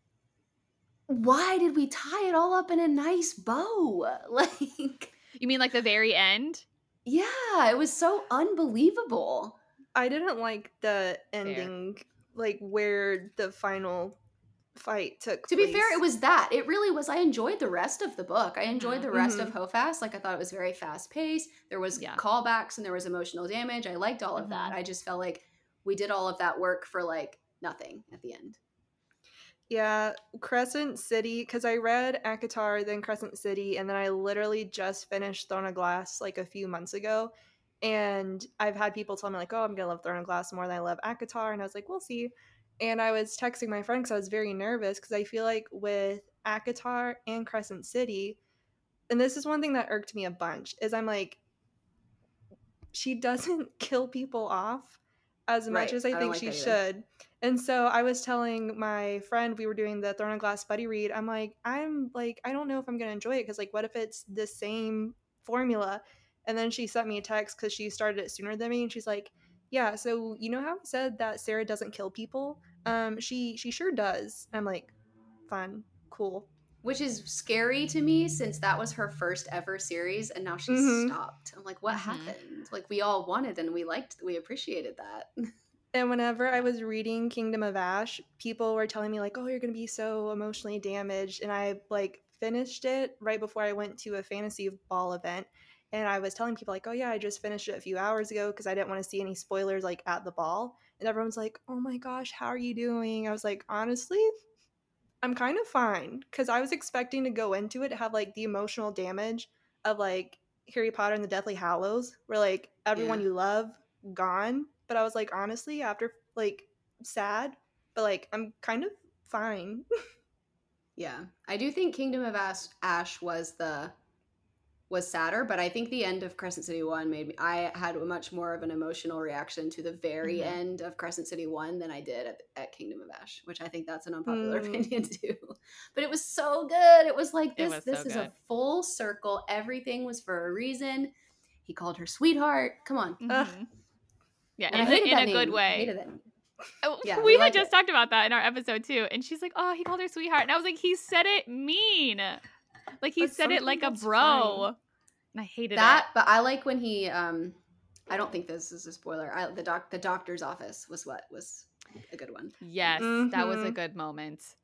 why did we tie it all up in a nice bow? Like, you mean like the very end? Yeah, it was so unbelievable. I didn't like the ending, fair. Like where the final fight took to place. Be fair, it was that. It really was. I enjoyed the rest of the book. I enjoyed mm-hmm. the rest mm-hmm. of Hofast. Like, I thought it was very fast paced. There was yeah. callbacks and there was emotional damage. I liked all of mm-hmm. that. I just felt like we did all of that work for like nothing at the end. Yeah, Crescent City, because I read ACOTAR, then Crescent City, and then I literally just finished Throne of Glass like a few months ago. And I've had people tell me like, oh, I'm going to love Throne of Glass more than I love ACOTAR. And I was like, we'll see. And I was texting my friend because I was very nervous because I feel like with ACOTAR and Crescent City, and this is one thing that irked me a bunch, is I'm like, she doesn't kill people off as Right. much as I, I think like she should. either. And so I was telling my friend, we were doing the Throne of Glass buddy read, I'm like, I'm like, I don't know if I'm going to enjoy it because like, what if it's the same formula? And then she sent me a text because she started it sooner than me, and she's like, yeah, so you know how I said that Sarah doesn't kill people? Um, she she sure does. I'm like, fun, cool. Which is scary to me since that was her first ever series and now she's Mhm. stopped. I'm like, what Mhm. happened? Like, we all wanted and we liked, we appreciated that. And whenever I was reading Kingdom of Ash, people were telling me like, oh, you're going to be so emotionally damaged. And I like finished it right before I went to a fantasy ball event. And I was telling people like, oh yeah, I just finished it a few hours ago because I didn't want to see any spoilers like at the ball. And everyone's like, oh my gosh, how are you doing? I was like, honestly, I'm kind of fine. Because I was expecting to go into it to have like the emotional damage of like Harry Potter and the Deathly Hallows, where like everyone Yeah. you love gone. But I was like, honestly, after like sad, but like I'm kind of fine. Yeah. I do think Kingdom of Ash, Ash was the was sadder, but I think the end of Crescent City one made me I had a much more of an emotional reaction to the very Mhm. end of Crescent City one than I did at, at Kingdom of Ash, which I think that's an unpopular Mm. opinion too. But it was so good. It was like It this was this so is good. a full circle. Everything was for a reason. He called her sweetheart. Come on. Ugh. Mhm. Yeah, And in, I a- hated in that a name. good I way. hated that. Oh, Yeah, we we had like just it. talked about that in our episode too, and she's like, "Oh, he called her sweetheart," and I was like, "He said it mean, like he But said it like a sometimes that's bro," fine. and I hated That, but I like when he um I don't think this is a spoiler. I, the doc the doctor's office was what was a good one. it. Yes, that was a Mhm. good moment.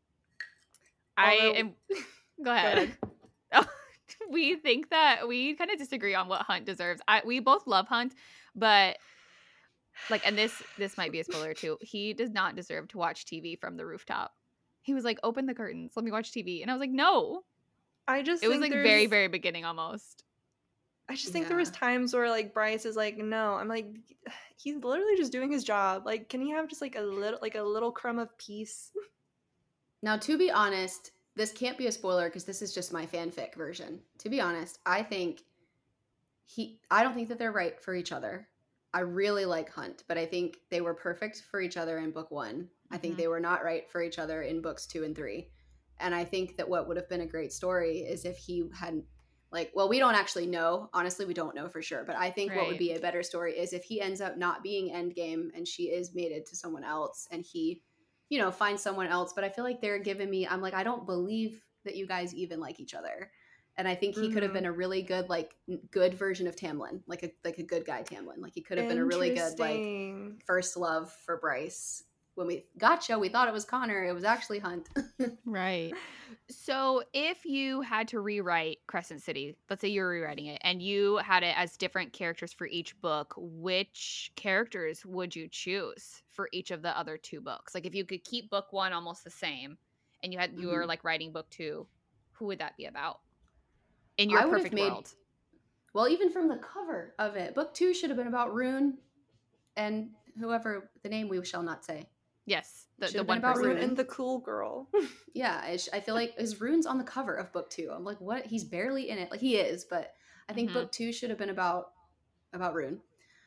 I Although- am. Go ahead. Oh, we think that we kind of disagree on what Hunt deserves. I we both love Hunt, but like, and this this might be a spoiler too. He does not deserve to watch T V from the rooftop. He was like, "Open the curtains, let me watch T V," and I was like, "No." I just It was think like there's- very very beginning almost. I just think there was Yeah. times where like Bryce is like, no, I'm like, he's literally just doing his job. Like, can he have just like a little like a little crumb of peace? Now, to be honest, this can't be a spoiler because this is just my fanfic version. To be honest, I think he I don't think that they're right for each other. I really like Hunt, but I think they were perfect for each other in book one. Mm-hmm. I think they were not right for each other in books two and three. And I think that what would have been a great story is if he hadn't, like, well, we don't actually know. Honestly, we don't know for sure. But I think right. what would be a better story is if he ends up not being Endgame and she is mated to someone else and he, you know, finds someone else. But I feel like they're giving me, I'm like, I don't believe that you guys even like each other. And I think he mm-hmm. could have been a really good, like, good version of Tamlin, like a like a good guy Tamlin. Like he could have been a really good, like, first love for Bryce. When we gotcha, we thought it was Connor. It was actually Hunt. Right. So if you had to rewrite Crescent City, let's say you were rewriting it, and you had it as different characters for each book, which characters would you choose for each of the other two books? Like if you could keep book one almost the same, and you had you mm-hmm. were like writing book two, who would that be about? In your I perfect made, world. Well, even from the cover of it, book two should have been about Rune and whoever the name we shall not say. Yes, the, the one about Rune and the cool girl. Yeah, I, sh- I feel like his Rune's on the cover of book two. I'm like, what? He's barely in it. Like he is, but I think mm-hmm. book two should have been about about Rune.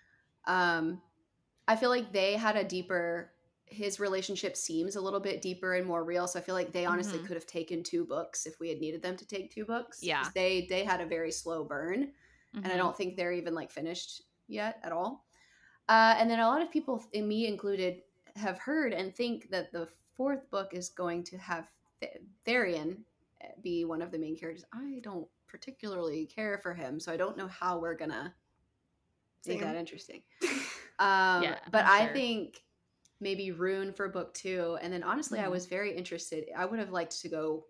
Um, I feel like they had a deeper. His relationship seems a little bit deeper and more real. So I feel like they honestly mm-hmm. could have taken two books if we had needed them to take two books. Yeah. They they had a very slow burn. Mm-hmm. And I don't think they're even like finished yet at all. Uh, and then a lot of people, and me included, have heard and think that the fourth book is going to have Th- Tharian be one of the main characters. I don't particularly care for him, so I don't know how we're going to make that interesting. Um, yeah, but sure. I think... maybe Rune for book two. And then honestly, mm-hmm. I was very interested. I would have liked to go,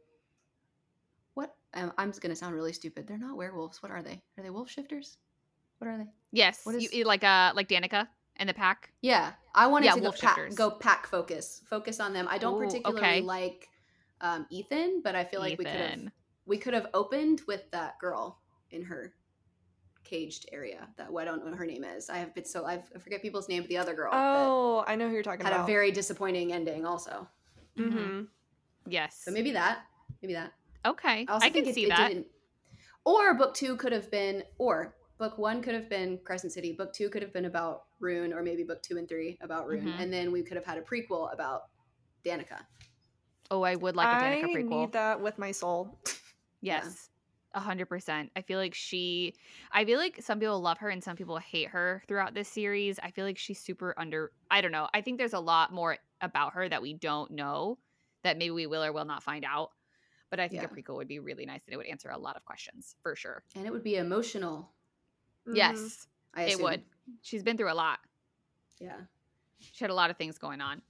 what? Um, I'm just going to sound really stupid. They're not werewolves. What are they? Are they wolf shifters? What are they? Yes. What is... you, like uh, like Danica and the pack? Yeah. I wanted yeah, to go pack, go pack focus. Focus on them. I don't Ooh, particularly okay. like um, Ethan, but I feel like Ethan. we could have we could have opened with that girl in her caged area that well, I don't know what her name is. I have been so I've, I forget people's name, but the other girl. Oh, I know who you're talking had about. Had a very disappointing ending, also. Mm-hmm. Yes. So maybe that, maybe that. Okay, I, also I think can it, see it that. Didn't, or book two could have been, or book one could have been Crescent City. Book two could have been about Rune, or maybe book two and three about Rune, mm-hmm. and then we could have had a prequel about Danica. Oh, I would like a Danica I prequel. I need that with my soul. Yes. Yeah. A hundred percent. I feel like she, I feel like some people love her and some people hate her throughout this series. I feel like she's super under, I don't know. I think there's a lot more about her that we don't know that maybe we will or will not find out. But I think yeah. a prequel would be really nice and it would answer a lot of questions for sure. And it would be emotional. Mm-hmm. Yes, I it would. She's been through a lot. Yeah. She had a lot of things going on.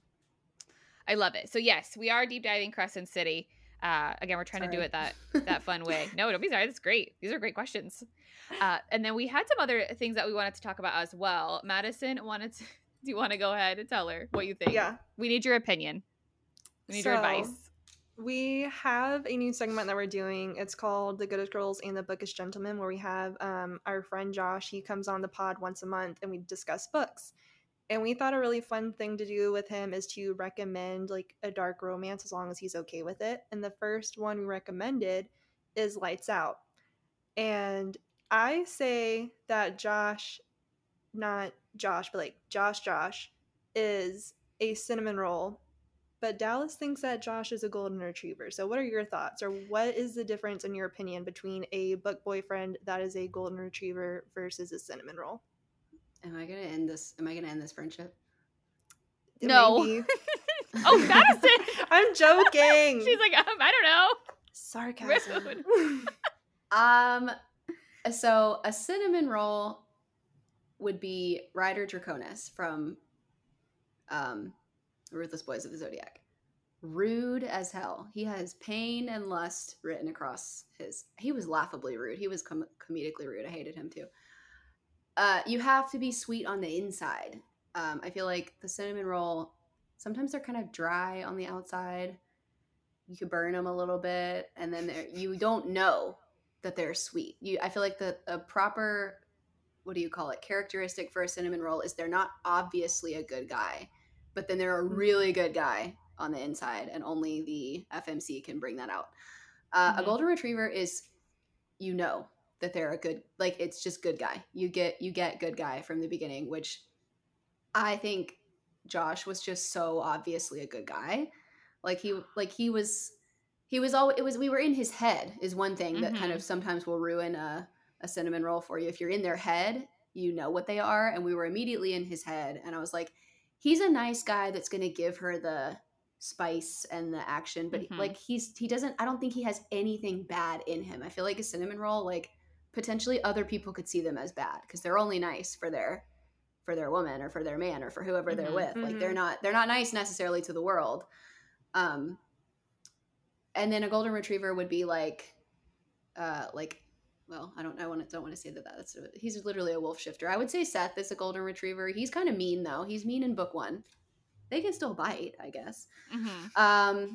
I love it. So yes, we are deep diving Crescent City. Uh, again, we're trying sorry. to do it that that fun way. No, don't be sorry. That's great. These are great questions. Uh, and then we had some other things that we wanted to talk about as well. Madison wanted to. Do you want to go ahead and tell her what you think? Yeah. We need your opinion. We need so, your advice. We have a new segment that we're doing. It's called The Goodest Girls and the Bookish Gentlemen, where we have um, our friend Josh. He comes on the pod once a month and we discuss books. And we thought a really fun thing to do with him is to recommend like a dark romance as long as he's okay with it. And the first one we recommended is Lights Out. And I say that Josh, not Josh, but like Josh Josh, is a cinnamon roll. But Dallas thinks that Josh is a golden retriever. So what are your thoughts? Or what is the difference in your opinion between a book boyfriend that is a golden retriever versus a cinnamon roll? Am I gonna end this? Am I gonna end this friendship? No. Oh, Madison! I'm joking. She's like, um, I don't know. Sarcasm. um, so a cinnamon roll would be Ryder Draconis from um, Ruthless Boys of the Zodiac. Rude as hell. He has pain and lust written across his. He was laughably rude. He was com- comedically rude. I hated him too. Uh, you have to be sweet on the inside. Um, I feel like the cinnamon roll, sometimes they're kind of dry on the outside. You could burn them a little bit, and then you don't know that they're sweet. You, I feel like the a proper, what do you call it, characteristic for a cinnamon roll is they're not obviously a good guy, but then they're a really good guy, on the inside, and only the F M C can bring that out. Uh, Mhm. A golden retriever is, you know, that they're a good, like, it's just good guy. You get you get good guy from the beginning, which I think Josh was just so obviously a good guy. Like he like he was he was all it was we were in his head is one thing that kind Mhm. of sometimes will ruin a, a cinnamon roll for you. If you're in their head, you know what they are, and we were immediately in his head, and I was like, he's a nice guy that's going to give her the spice and the action, but Mhm. like he's he doesn't I don't think he has anything bad in him. I feel like a cinnamon roll, like potentially other people could see them as bad because they're only nice for their for their woman or for their man or for whoever they're Mhm. with. Like they're Mhm. not they're not nice necessarily to the world. Um and then a golden retriever would be like uh like well, I don't I want to don't want to say that that's a, he's literally a wolf shifter. I would say Seth is a golden retriever. He's kind of mean though. He's mean in book one. They can still bite, I guess. Mhm. Um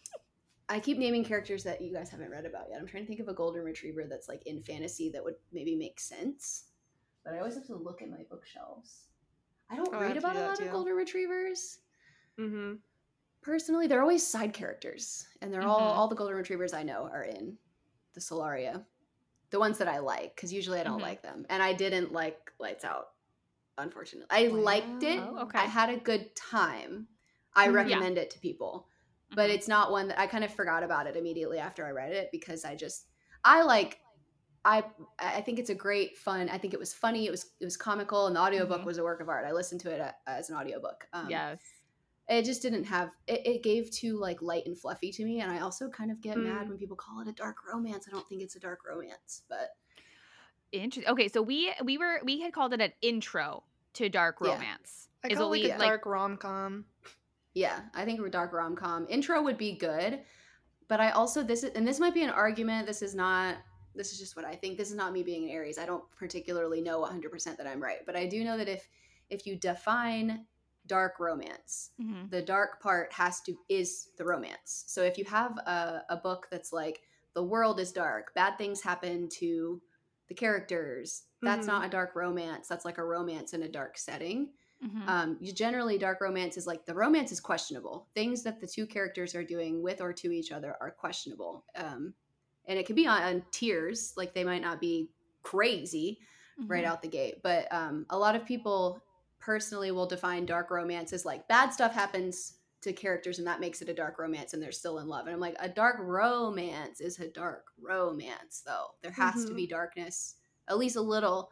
I keep naming characters that you guys haven't read about yet. I'm trying to think of a golden retriever that's like in fantasy that would maybe make sense. But I always have to look at my bookshelves. I don't Oh, I read have to about do a that lot of too. golden retrievers. Mm-hmm. Personally, they're always side characters, and they're all Mhm. all the golden retrievers I know are in the Solaria. The ones that I like, because usually I don't Mhm. like them, and I didn't like Lights Out. Unfortunately, I liked it. Oh, okay. I had a good time. I Mhm. recommend it to people, but Mhm. it's not one that I kind of forgot about it immediately after I read it because I just I like I I think it's a great fun. I think it was funny. It was it was comical, and the audiobook Mhm. was a work of art. I listened to it a- as an audiobook. Um, Yes. It just didn't have it, it gave too like light and fluffy to me, and I also kind of get mad Mm. when people call it a dark romance. I don't think it's a dark romance, but Interesting. Okay, so we we were we had called it an intro to dark Yeah. romance. I is call what it we like a like. dark rom com. yeah, I think a dark rom com intro would be good. But I also this is and this might be an argument. This is not. This is just what I think. This is not me being an Aries. I don't particularly know one hundred percent that I'm right, but I do know that if if you define dark romance, Mhm. the dark part has to is the romance. So if you have a, a book that's like the world is dark, bad things happen to the characters, that's Mhm. not a dark romance. That's like a romance in a dark setting. Mhm. Um, you generally dark romance is like the romance is questionable. Things that the two characters are doing with or to each other are questionable. Um, and it could be on, on tiers, like they might not be crazy right Mhm. out the gate, but um, a lot of people personally will define dark romance as like bad stuff happens to characters and that makes it a dark romance and they're still in love. And I'm like, a dark romance is a dark romance though. There has to Mhm. be darkness, at least a little,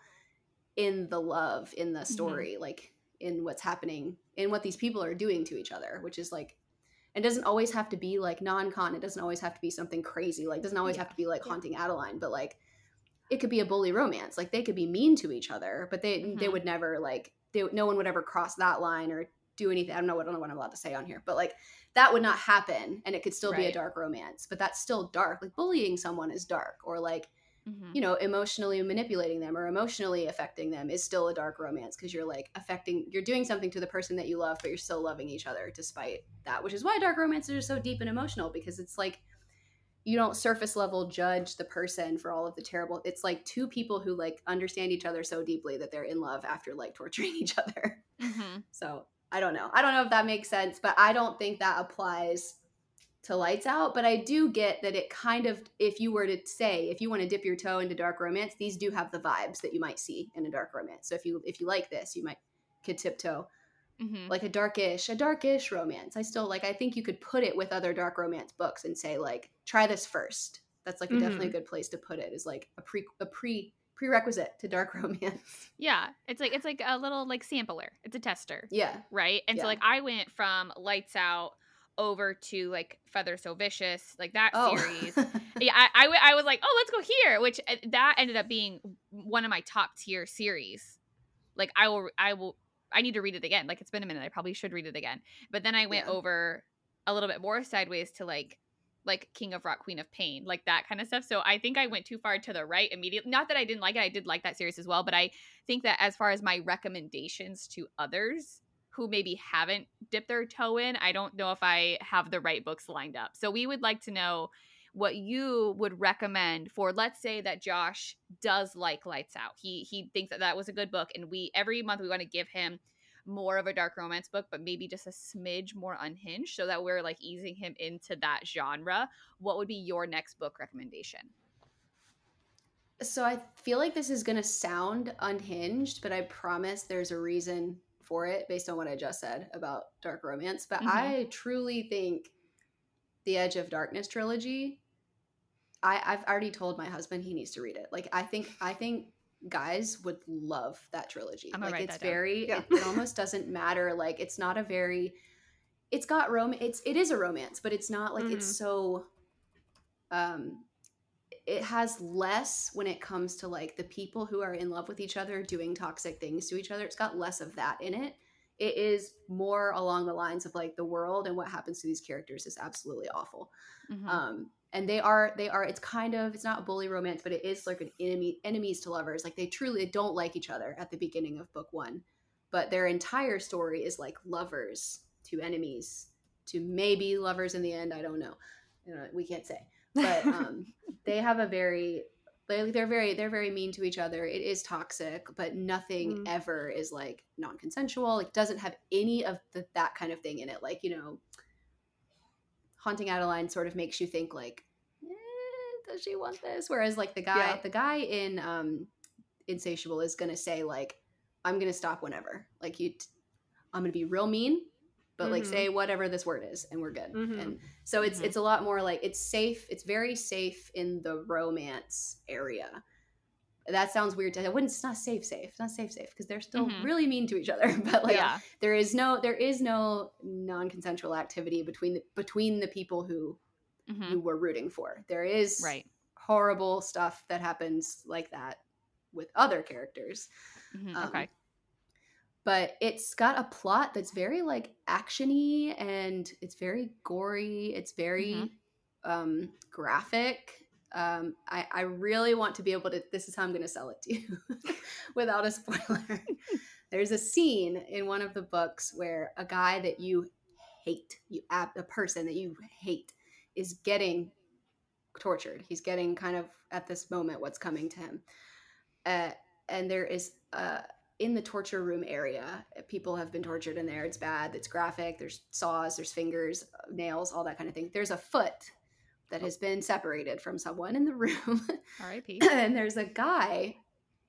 in the love, in the story, like in what's happening, in what these people are doing to each other, which is like, it doesn't always have to be like non-con. It doesn't always have to be something crazy. Like, it doesn't always Yeah. have to be like Yeah. Haunting Adeline, but like, it could be a bully romance. Like, they could be mean to each other, but they they Mhm. would never like, they, no one would ever cross that line or do anything. I don't know what I don't know what I'm allowed to say on here, but like, that would not happen, and it could still be a Right. dark romance. But that's still dark. Like, bullying someone is dark, or like, Mhm. you know, emotionally manipulating them or emotionally affecting them is still a dark romance because you're like affecting, you're doing something to the person that you love, but you're still loving each other despite that, which is why dark romances are so deep and emotional, because it's like you don't surface level judge the person for all of the terrible. It's like two people who like understand each other so deeply that they're in love after like torturing each other. Mhm. So I don't know. I don't know if that makes sense, but I don't think that applies to Lights Out. But I do get that it kind of, if you were to say, if you want to dip your toe into dark romance, these do have the vibes that you might see in a dark romance. So if you if you like this, you might could tiptoe Mhm. like a darkish, a darkish romance. I still like, I think you could put it with other dark romance books and say like, try this first. That's like a, definitely a Mhm. good place to put it, is like a pre a pre prerequisite to dark romance. Yeah, it's like it's like a little like sampler. It's a tester, Yeah. right? And Yeah. so like I went from Lights Out over to like Feather So Vicious, like that Oh. series. Yeah, I, I, w- I was like, oh, let's go here, which uh, that ended up being one of my top tier series. Like I will, I will, I need to read it again. Like it's been a minute. I probably should read it again. But then I went Yeah. over a little bit more sideways to like, like King of Rock, Queen of Pain, like that kind of stuff. So I think I went too far to the right immediately. Not that I didn't like it. I did like that series as well. But I think that as far as my recommendations to others who maybe haven't dipped their toe in, I don't know if I have the right books lined up. So we would like to know what you would recommend for, let's say that Josh does like Lights Out. He he thinks that that was a good book, and we every month we want to give him more of a dark romance book, but maybe just a smidge more unhinged, so that we're like easing him into that genre, what would be your next book recommendation? So I feel like this is going to sound unhinged, but I promise there's a reason for it based on what I just said about dark romance. But Mhm. I truly think the Edge of Darkness trilogy, I, I've already told my husband he needs to read it. Like, I think, I think guys would love that trilogy. I'm gonna Like, write it's that down. very, Yeah. it, it almost doesn't matter. Like, it's not a very, it's got rom, it's, it is a romance, but it's not like, Mhm. it's so, um, it has less when it comes to like the people who are in love with each other doing toxic things to each other. It's got less of that in it. It is more along the lines of like the world and what happens to these characters is absolutely awful. Mhm. Um, and they are, they are, it's kind of, it's not a bully romance, but it is like an enemy, enemies to lovers. Like they truly don't like each other at the beginning of book one, but their entire story is like lovers to enemies to maybe lovers in the end. I don't know. You know, we can't say, but um, they have a very, they, they're very, they're very mean to each other. It is toxic, but nothing Mm. ever is like non-consensual. It doesn't have any of the, that kind of thing in it. Like, you know, Haunting Adeline sort of makes you think like, eh, does she want this? Whereas like the guy, Yeah. the guy in um, Insatiable is going to say like, I'm going to stop whenever. Like you, t- I'm going to be real mean, but like Mhm. say whatever this word is and we're good. Mhm. And so it's Mhm. it's a lot more like it's safe. It's very safe in the romance area. That sounds weird. To, I wouldn't. It's not safe, safe. It's not safe, safe because they're still Mhm. really mean to each other. But like, Yeah. there is no there is no non-consensual activity between the, between the people who Mhm. you were rooting for. There is Right. horrible stuff that happens like that with other characters. Mhm. Um, Okay. But it's got a plot that's very like actiony and it's very gory. It's very um, graphic. Um, I, I really want to be able to. This is how I'm going to sell it to you without a spoiler. There's a scene in one of the books where a guy that you hate, you a person that you hate, is getting tortured. He's getting kind of at this moment what's coming to him, uh, and there is uh, in the torture room area, people have been tortured in there. It's bad. It's graphic. There's saws. There's fingers, nails, all that kind of thing. There's a foot that has been separated from someone in the room. R I P And there's a guy.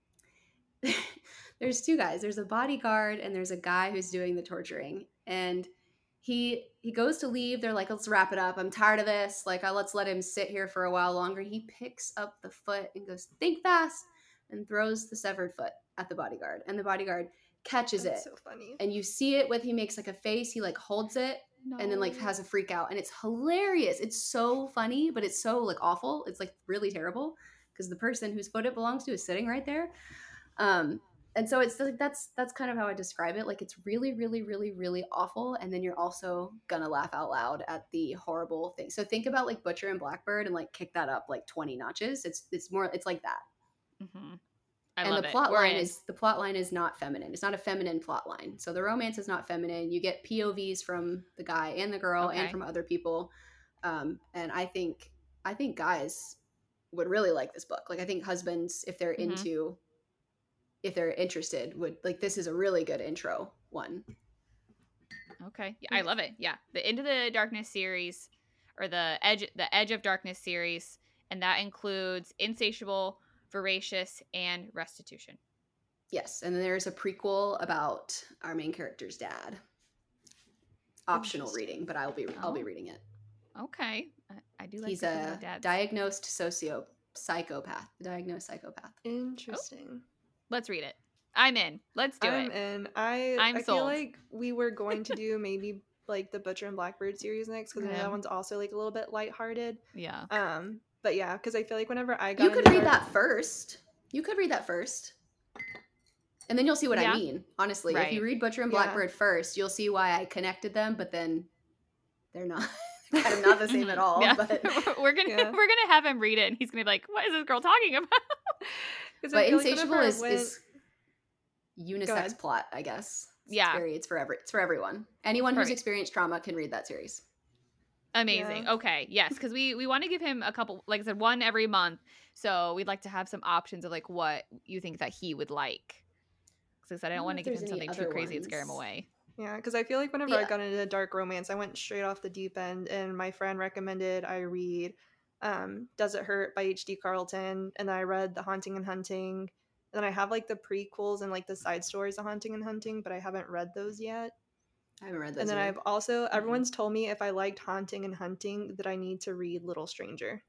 There's two guys. There's a bodyguard and there's a guy who's doing the torturing. And he he goes to leave. They're like, let's wrap it up. I'm tired of this. Like, uh, let's let him sit here for a while longer. He picks up the foot and goes, think fast, and throws the severed foot at the bodyguard. And the bodyguard catches That's it. so funny. And you see it with, he makes like a face. He like holds it and then like has a freak out. And it's hilarious. It's so funny, but it's so like awful. It's like really terrible because the person whose foot it belongs to is sitting right there. Um, and so it's like, that's, that's kind of how I describe it. Like, it's really, really, really, really awful. And then you're also gonna laugh out loud at the horrible thing. So think about like Butcher and Blackbird and like kick that up like twenty notches. It's, it's more, it's like that. Mm-hmm. I and love the it. plot We're line in. is the plot line is not feminine. It's not a feminine plot line. So the romance is not feminine. You get P O Vs from the guy and the girl Okay. and from other people. Um, and I think I think guys would really like this book. Like I think husbands, if they're Mhm. into, if they're interested, would like this is a really good intro one. Okay. Yeah, I love it. Yeah. The Into the Darkness series, or the Edge the Edge of Darkness series, and that includes Insatiable, Voracious, and Restitution. Yes, and then there's a prequel about our main character's dad. Optional Interesting. reading, but I'll be I'll be Oh. reading it. Okay. I, I do like He's thinking a about dads. diagnosed socio psychopath. Diagnosed psychopath. Interesting. Let's read it. I'm in. Let's do I'm it. in. I I'm I sold. feel like we were going to do maybe like the Butcher and Blackbird series next because I know Yeah. that one's also like a little bit lighthearted. Yeah. Um, but yeah, because I feel like whenever I got You could into read dark- that first. You could read that first. And then you'll see what Yeah. I mean. Honestly, if you Right. read Butcher and Yeah. Blackbird first, you'll see why I connected them, but then they're not they're kind of not the same at all. Yeah. But we're gonna Yeah. we're gonna have him read it, and he's gonna be like, "What is this girl talking about?" 'cause I but feel like Insatiable whenever I is, went- is unisex ahead. plot, I guess. It's Yeah. very, it's for every it's for everyone. Anyone who's Perfect. experienced trauma can read that series. Amazing. Yeah. Okay. Yes, because we we want to give him a couple, like I said, one every month. So we'd like to have some options of like what you think that he would like. Because I said I don't I don't want know to if get him there's any something too other crazy and scare him ones. away. Yeah, because I feel like whenever Yeah. I got into dark romance, I went straight off the deep end, and my friend recommended I read um, Does It Hurt by H D Carlton, and then I read The Haunting and Hunting, and then I have like the prequels and like the side stories of Haunting and Hunting, but I haven't read those yet. I haven't read those. And then either. I've also, everyone's told me if I liked Haunting and Hunting that I need to read Little Stranger.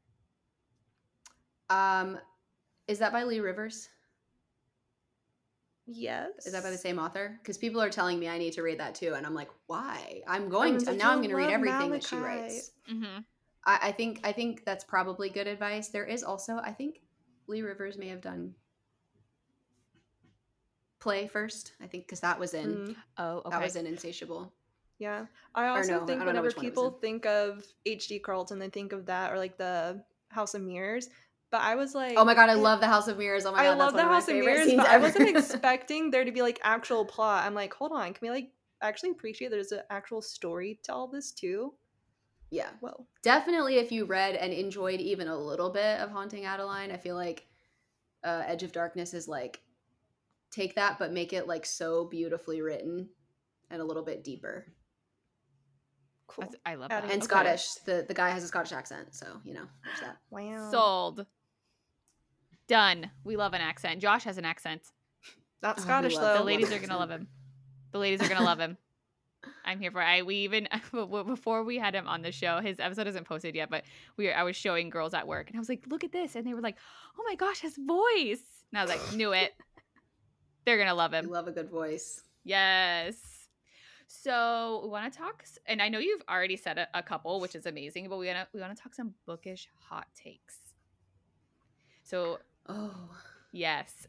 Um, is that by Lee Rivers? Yes. Is that by the same author? Because people are telling me I need to read that too, and I'm like, why? I'm going Everyone's to like, now. I'm "You'll going to read love everything that she Malachi." writes. Mm-hmm. I, I think I think that's probably good advice. There is also, I think Lee Rivers may have done Play first. I think because that was in Mm, Oh, okay. that was in Insatiable. yeah. I also no, I think don't know whenever which one it was people in. think of H D Carlton, they think of that or like the House of Mirrors. But I was like, Oh my god, I it- love the House of Mirrors. Oh my I god, love that's the one House of of my favorite Mirrors, scenes but I ever. wasn't expecting there to be like actual plot. I'm like, hold on, can we like actually appreciate there's an actual story to all this too? Yeah, Whoa. definitely. If you read and enjoyed even a little bit of Haunting Adeline, I feel like uh, Edge of Darkness is like take that, but make it like so beautifully written and a little bit deeper. Cool. That's, I love Adding- that. And Okay. Scottish. The the guy has a Scottish accent, so you know there's that. Wow. Sold. Done. We love an accent. Josh has an accent. Not Oh, we Scottish love- though. The love ladies an are gonna love accent. him. The ladies are gonna love him. I'm here for it. I we even before we had him on the show, his episode isn't posted yet, but we were, I was showing girls at work and I was like, look at this, and they were like, oh my gosh, his voice. And I was like, knew it. They're gonna love I him. love a good voice. Yes. So we want to talk, and I know you've already said a, a couple, which is amazing, but we wanna we want to talk some bookish hot takes. So Oh, yes,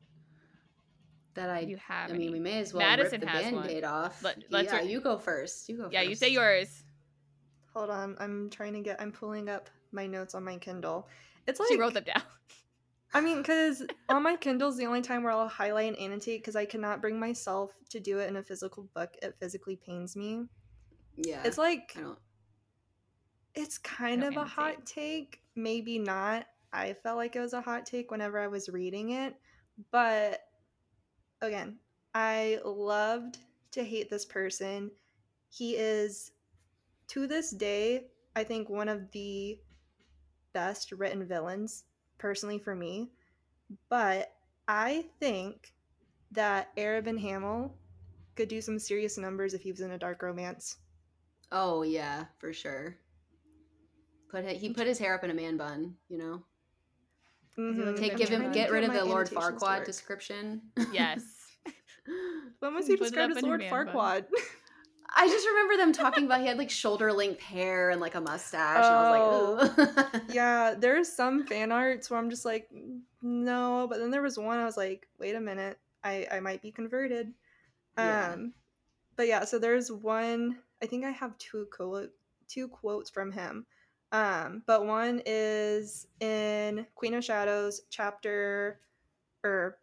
that I. you have. I mean, any. we may as well Madison rip the has one. Band-Aid off. Let- let's yeah, re- you go first. You go Yeah, first. you say yours. Hold on, I'm trying to get. I'm pulling up my notes on my Kindle. It's like She wrote them down. I mean, because on my Kindle is the only time where I'll highlight and annotate because I cannot bring myself to do it in a physical book. It physically pains me. Yeah. It's like I don't. it's kind No of a hot annotate. take, maybe not. I felt like it was a hot take whenever I was reading it, but again, I loved to hate this person. He is, to this day, I think one of the best written villains, personally for me. But I think that Arabin Hamel could do some serious numbers if he was in a dark romance. Oh yeah, for sure. Put he put his hair up in a man bun. You know. Mhm. Take I'm give trying him to get rid of my the Lord annotations to Farquaad work. description. Yes. When was he Put it described up as in a Lord man bun. Farquaad? I just remember them talking about he had like shoulder length hair and like a mustache, and I was like, ooh. Yeah, there's some fan arts where I'm just like, no, but then there was one I was like, wait a minute, I I might be converted. Yeah. Um, but yeah, so there's one. I think I have two quote two quotes from him. Um, but one is in Queen of Shadows, chapter or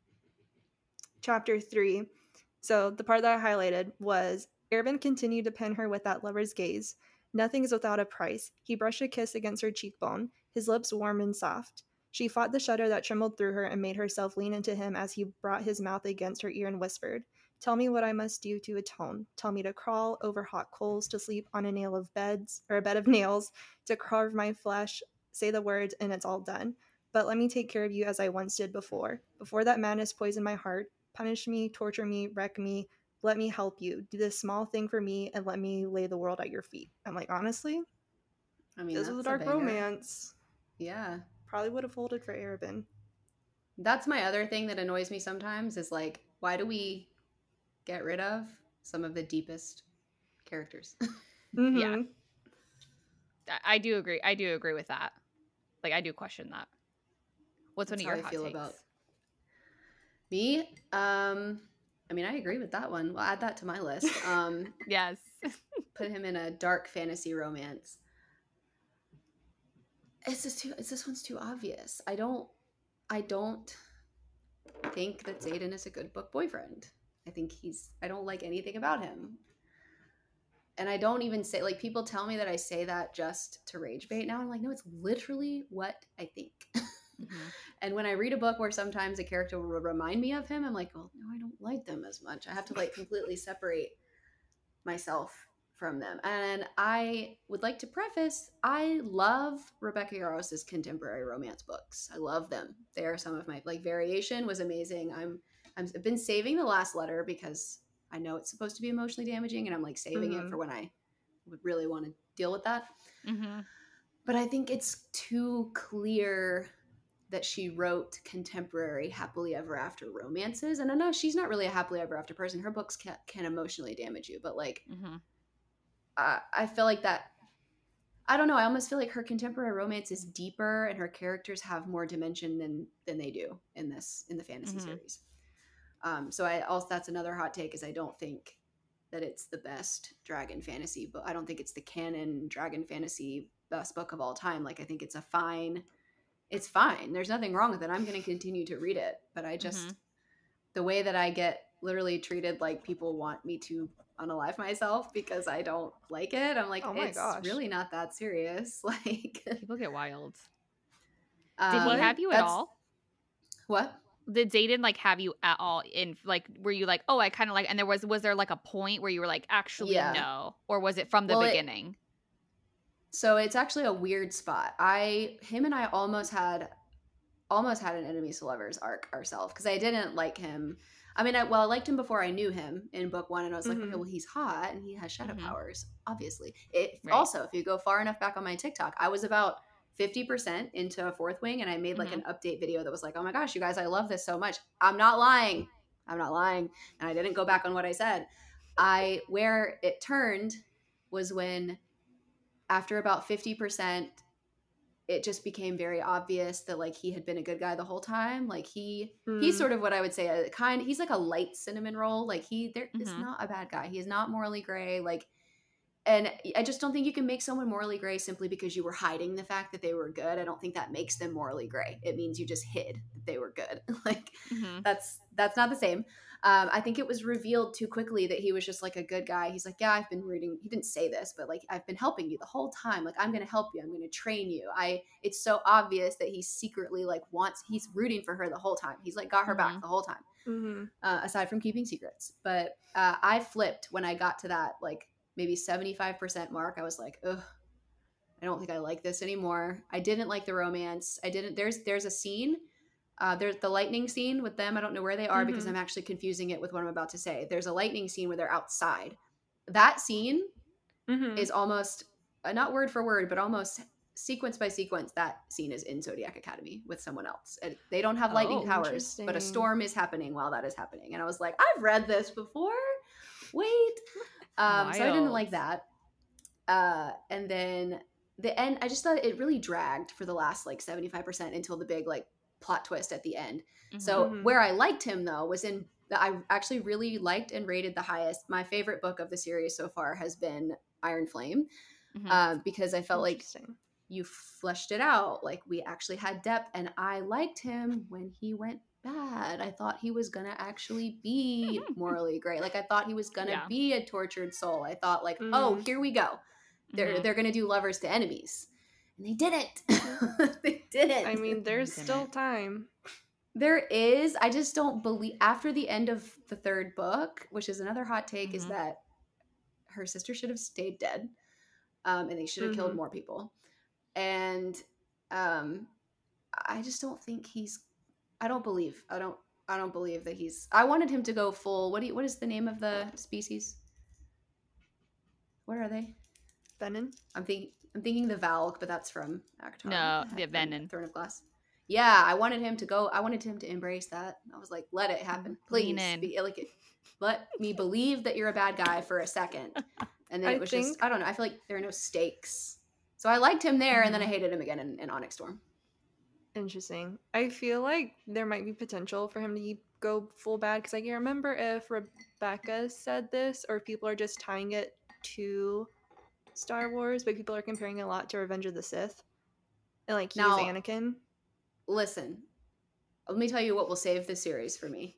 chapter three. So the part that I highlighted was Arabin continued to pin her with that lover's gaze. Nothing is without a price. He brushed a kiss against her cheekbone, his lips warm and soft. She fought the shudder that trembled through her and made herself lean into him as he brought his mouth against her ear and whispered, "Tell me what I must do to atone. Tell me to crawl over hot coals, to sleep on a nail of beds, or a bed of nails, to carve my flesh. Say the words, and it's all done. But let me take care of you as I once did before. Before that madness poisoned my heart. Punish me, torture me, wreck me. Let me help you. Do this small thing for me, and let me lay the world at your feet." I'm like, honestly, I mean, this that's was a dark banger. romance. Yeah. Probably would have folded for Arabin. That's my other thing that annoys me sometimes is like, why do we get rid of some of the deepest characters? Mm-hmm. Yeah. I- I do agree. I do agree with that. Like, I do question that. What's That's one of your how I hot feel takes? about me. Um, I mean, I agree with that one. We'll add that to my list. Um, Yes. put him in a dark fantasy romance. It's just too. It's this one's too obvious. I don't. I don't think that Xaden is a good book boyfriend. I think he's. I don't like anything about him. And I don't even say like people tell me that I say that just to rage bait now. I'm like, no, it's literally what I think. Mm-hmm. And when I read a book where sometimes a character will remind me of him, I'm like, well, no, I don't like them as much. I have to like completely separate myself from them. And I would like to preface, I love Rebecca Yaros's contemporary romance books. I love them. They are some of my, like, Variation was amazing. I'm, I'm I've been saving The Last Letter because I know it's supposed to be emotionally damaging, and I'm like saving Mhm. it for when I would really want to deal with that. Mm-hmm. But I think it's too clear that she wrote contemporary happily ever after romances. And I know she's not really a happily ever after person. Her books can, can emotionally damage you, but like, Mm-hmm. uh, I feel like that, I don't know. I almost feel like her contemporary romance is deeper and her characters have more dimension than, than they do in this, in the fantasy Mhm. series. Um, so I also, that's another hot take, is I don't think that it's the best dragon fantasy, but I don't think it's the canon dragon fantasy best book of all time. Like, I think it's a fine, it's fine. There's nothing wrong with it. I'm going to continue to read it, but I just, Mhm. the way that I get literally treated like people want me to unalive myself because I don't like it. I'm like, Oh my it's gosh. really not that serious. Like, People get wild. um, Did he have you at that's- all? What? Did Zayden like have you at all in like were you like, oh, I kind of like, and there was was there like a point where you were like, actually Yeah. no, or was it from the Well, it- beginning? So it's actually a weird spot. I, him and I almost had, almost had an enemies to lovers arc ourselves because I didn't like him. I mean, I, well, I liked him before I knew him in book one, and I was like, Mhm. okay, well, he's hot and he has shadow Mhm. powers, obviously. It, Right. Also, if you go far enough back on my TikTok, I was about fifty percent into a Fourth Wing, and I made like Mhm. an update video that was like, oh my gosh, you guys, I love this so much. I'm not lying. I'm not lying. And I didn't go back on what I said. I, where it turned was when, after about fifty percent, it just became very obvious that like he had been a good guy the whole time. Like he he's Mm. sort of what I would say a kind he's like a light cinnamon roll. Like he there is Mhm. not a bad guy. He is not morally gray. Like, and I just don't think you can make someone morally gray simply because you were hiding the fact that they were good. I don't think that makes them morally gray. It means you just hid that they were good. Like Mhm. that's that's not the same. Um, I think it was revealed too quickly that he was just like a good guy. He's like, yeah, I've been reading. He didn't say this, but like, I've been helping you the whole time. Like, I'm going to help you. I'm going to train you. I. It's so obvious that he secretly like wants. He's rooting for her the whole time. He's like got her back Mhm. the whole time. Mhm. Uh, aside from keeping secrets, but uh, I flipped when I got to that like maybe seventy-five percent mark. I was like, ugh. I don't think I like this anymore. I didn't like the romance. I didn't. There's there's a scene. Uh, there's the lightning scene with them. I don't know where they are because Mhm. I'm actually confusing it with what I'm about to say. There's a lightning scene where they're outside. That scene Mhm. is almost uh, not word for word, but almost sequence by sequence. That scene is in Zodiac Academy with someone else. And they don't have lightning Oh, powers, but a interesting. storm is happening while that is happening. And I was like, I've read this before. Wait. Um, so I didn't Wild. like that. Uh, and then the end, I just thought it really dragged for the last like seventy-five percent until the big like plot twist at the end. So Mhm. where I liked him though was in that I actually really liked and rated the highest. My favorite book of the series so far has been Iron Flame, Mhm. um, because I felt like Interesting. you fleshed it out. Like we actually had depth, and I liked him when he went bad. I thought he was gonna actually be morally great. Like I thought he was gonna Yeah. be a tortured soul. I thought like, oh, Mhm. here we go. They're Mhm. they're gonna do lovers to enemies, and they didn't. They didn't. I mean, there's Didn't still it? time. There is. I just don't believe after the end of the third book, which is another hot take, is Mhm. that her sister should have stayed dead, um, and they should have killed Mhm. more people. And um, I just don't think he's. I don't believe. I don't. I don't believe that he's. I wanted him to go full. What do you, What is the name of the species? What are they? Venom. I'm thinking. I'm thinking the Valk, but that's from Avatar. No, the Throne- Venom. Throne of Glass. Yeah, I wanted him to go. I wanted him to embrace that. I was like, let it happen, Lean please. in. Be, like, it, let me believe that you're a bad guy for a second, and then I it was just. think- I don't know. I feel like there are no stakes. So I liked him there, and then I Mhm. hated him again in, in Onyx Storm. Interesting. I feel like there might be potential for him to go full bad because I can't remember if Rebecca said this or if people are just tying it to Star Wars, but people are comparing it a lot to Revenge of the Sith. And like he's Now- Anakin. Listen, let me tell you what will save this series for me.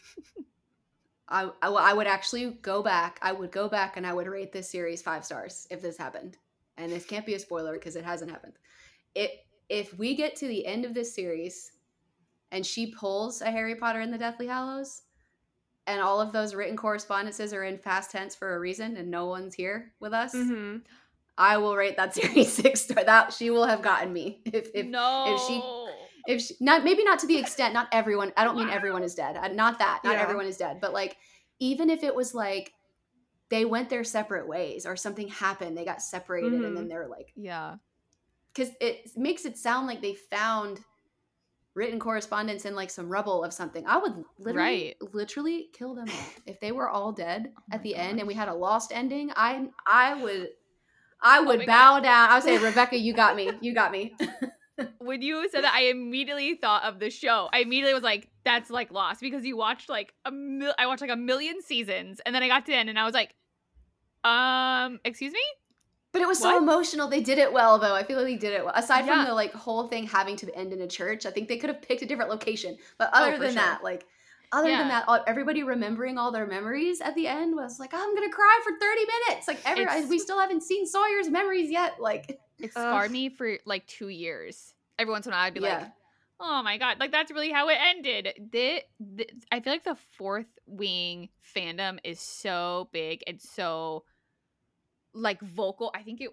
I, I, I would actually go back. I would go back and I would rate this series five stars if this happened. And this can't be a spoiler because it hasn't happened. It if we get to the end of this series and she pulls a Harry Potter and the Deathly Hallows and all of those written correspondences are in past tense for a reason and no one's here with us, mm-hmm. I will rate that series six star. That she will have gotten me if if no. if she if she not maybe not to the extent, not everyone. I don't wow. mean everyone is dead. Not that. Not yeah. everyone is dead. But like even if it was like they went their separate ways or something happened, they got separated mm-hmm. and then they're like yeah, because it makes it sound like they found written correspondence in like some rubble of something. I would literally right. literally kill them all if they were all dead oh at the gosh. end and we had a lost ending. I I would. I would oh bow God. down. I would say, Rebecca, you got me. You got me. When you said that, I immediately thought of the show. I immediately was like, that's like Lost because you watched like a mil- I watched like a million seasons and then I got to the end and I was like, um, excuse me? But it was what? so emotional. They did it well, though. I feel like they did it well. Aside yeah. from the like whole thing having to end in a church, I think they could have picked a different location. But other oh, than sure. that, like, Other yeah. than that, everybody remembering all their memories at the end was like, I'm going to cry for thirty minutes. Like, every, we still haven't seen Sawyer's memories yet. Like, it scarred uh, me for like two years. Every once in a while, I'd be yeah. like, oh my God, like, that's really how it ended. The, the, I feel like the Fourth Wing fandom is so big and so, like, vocal. I think it,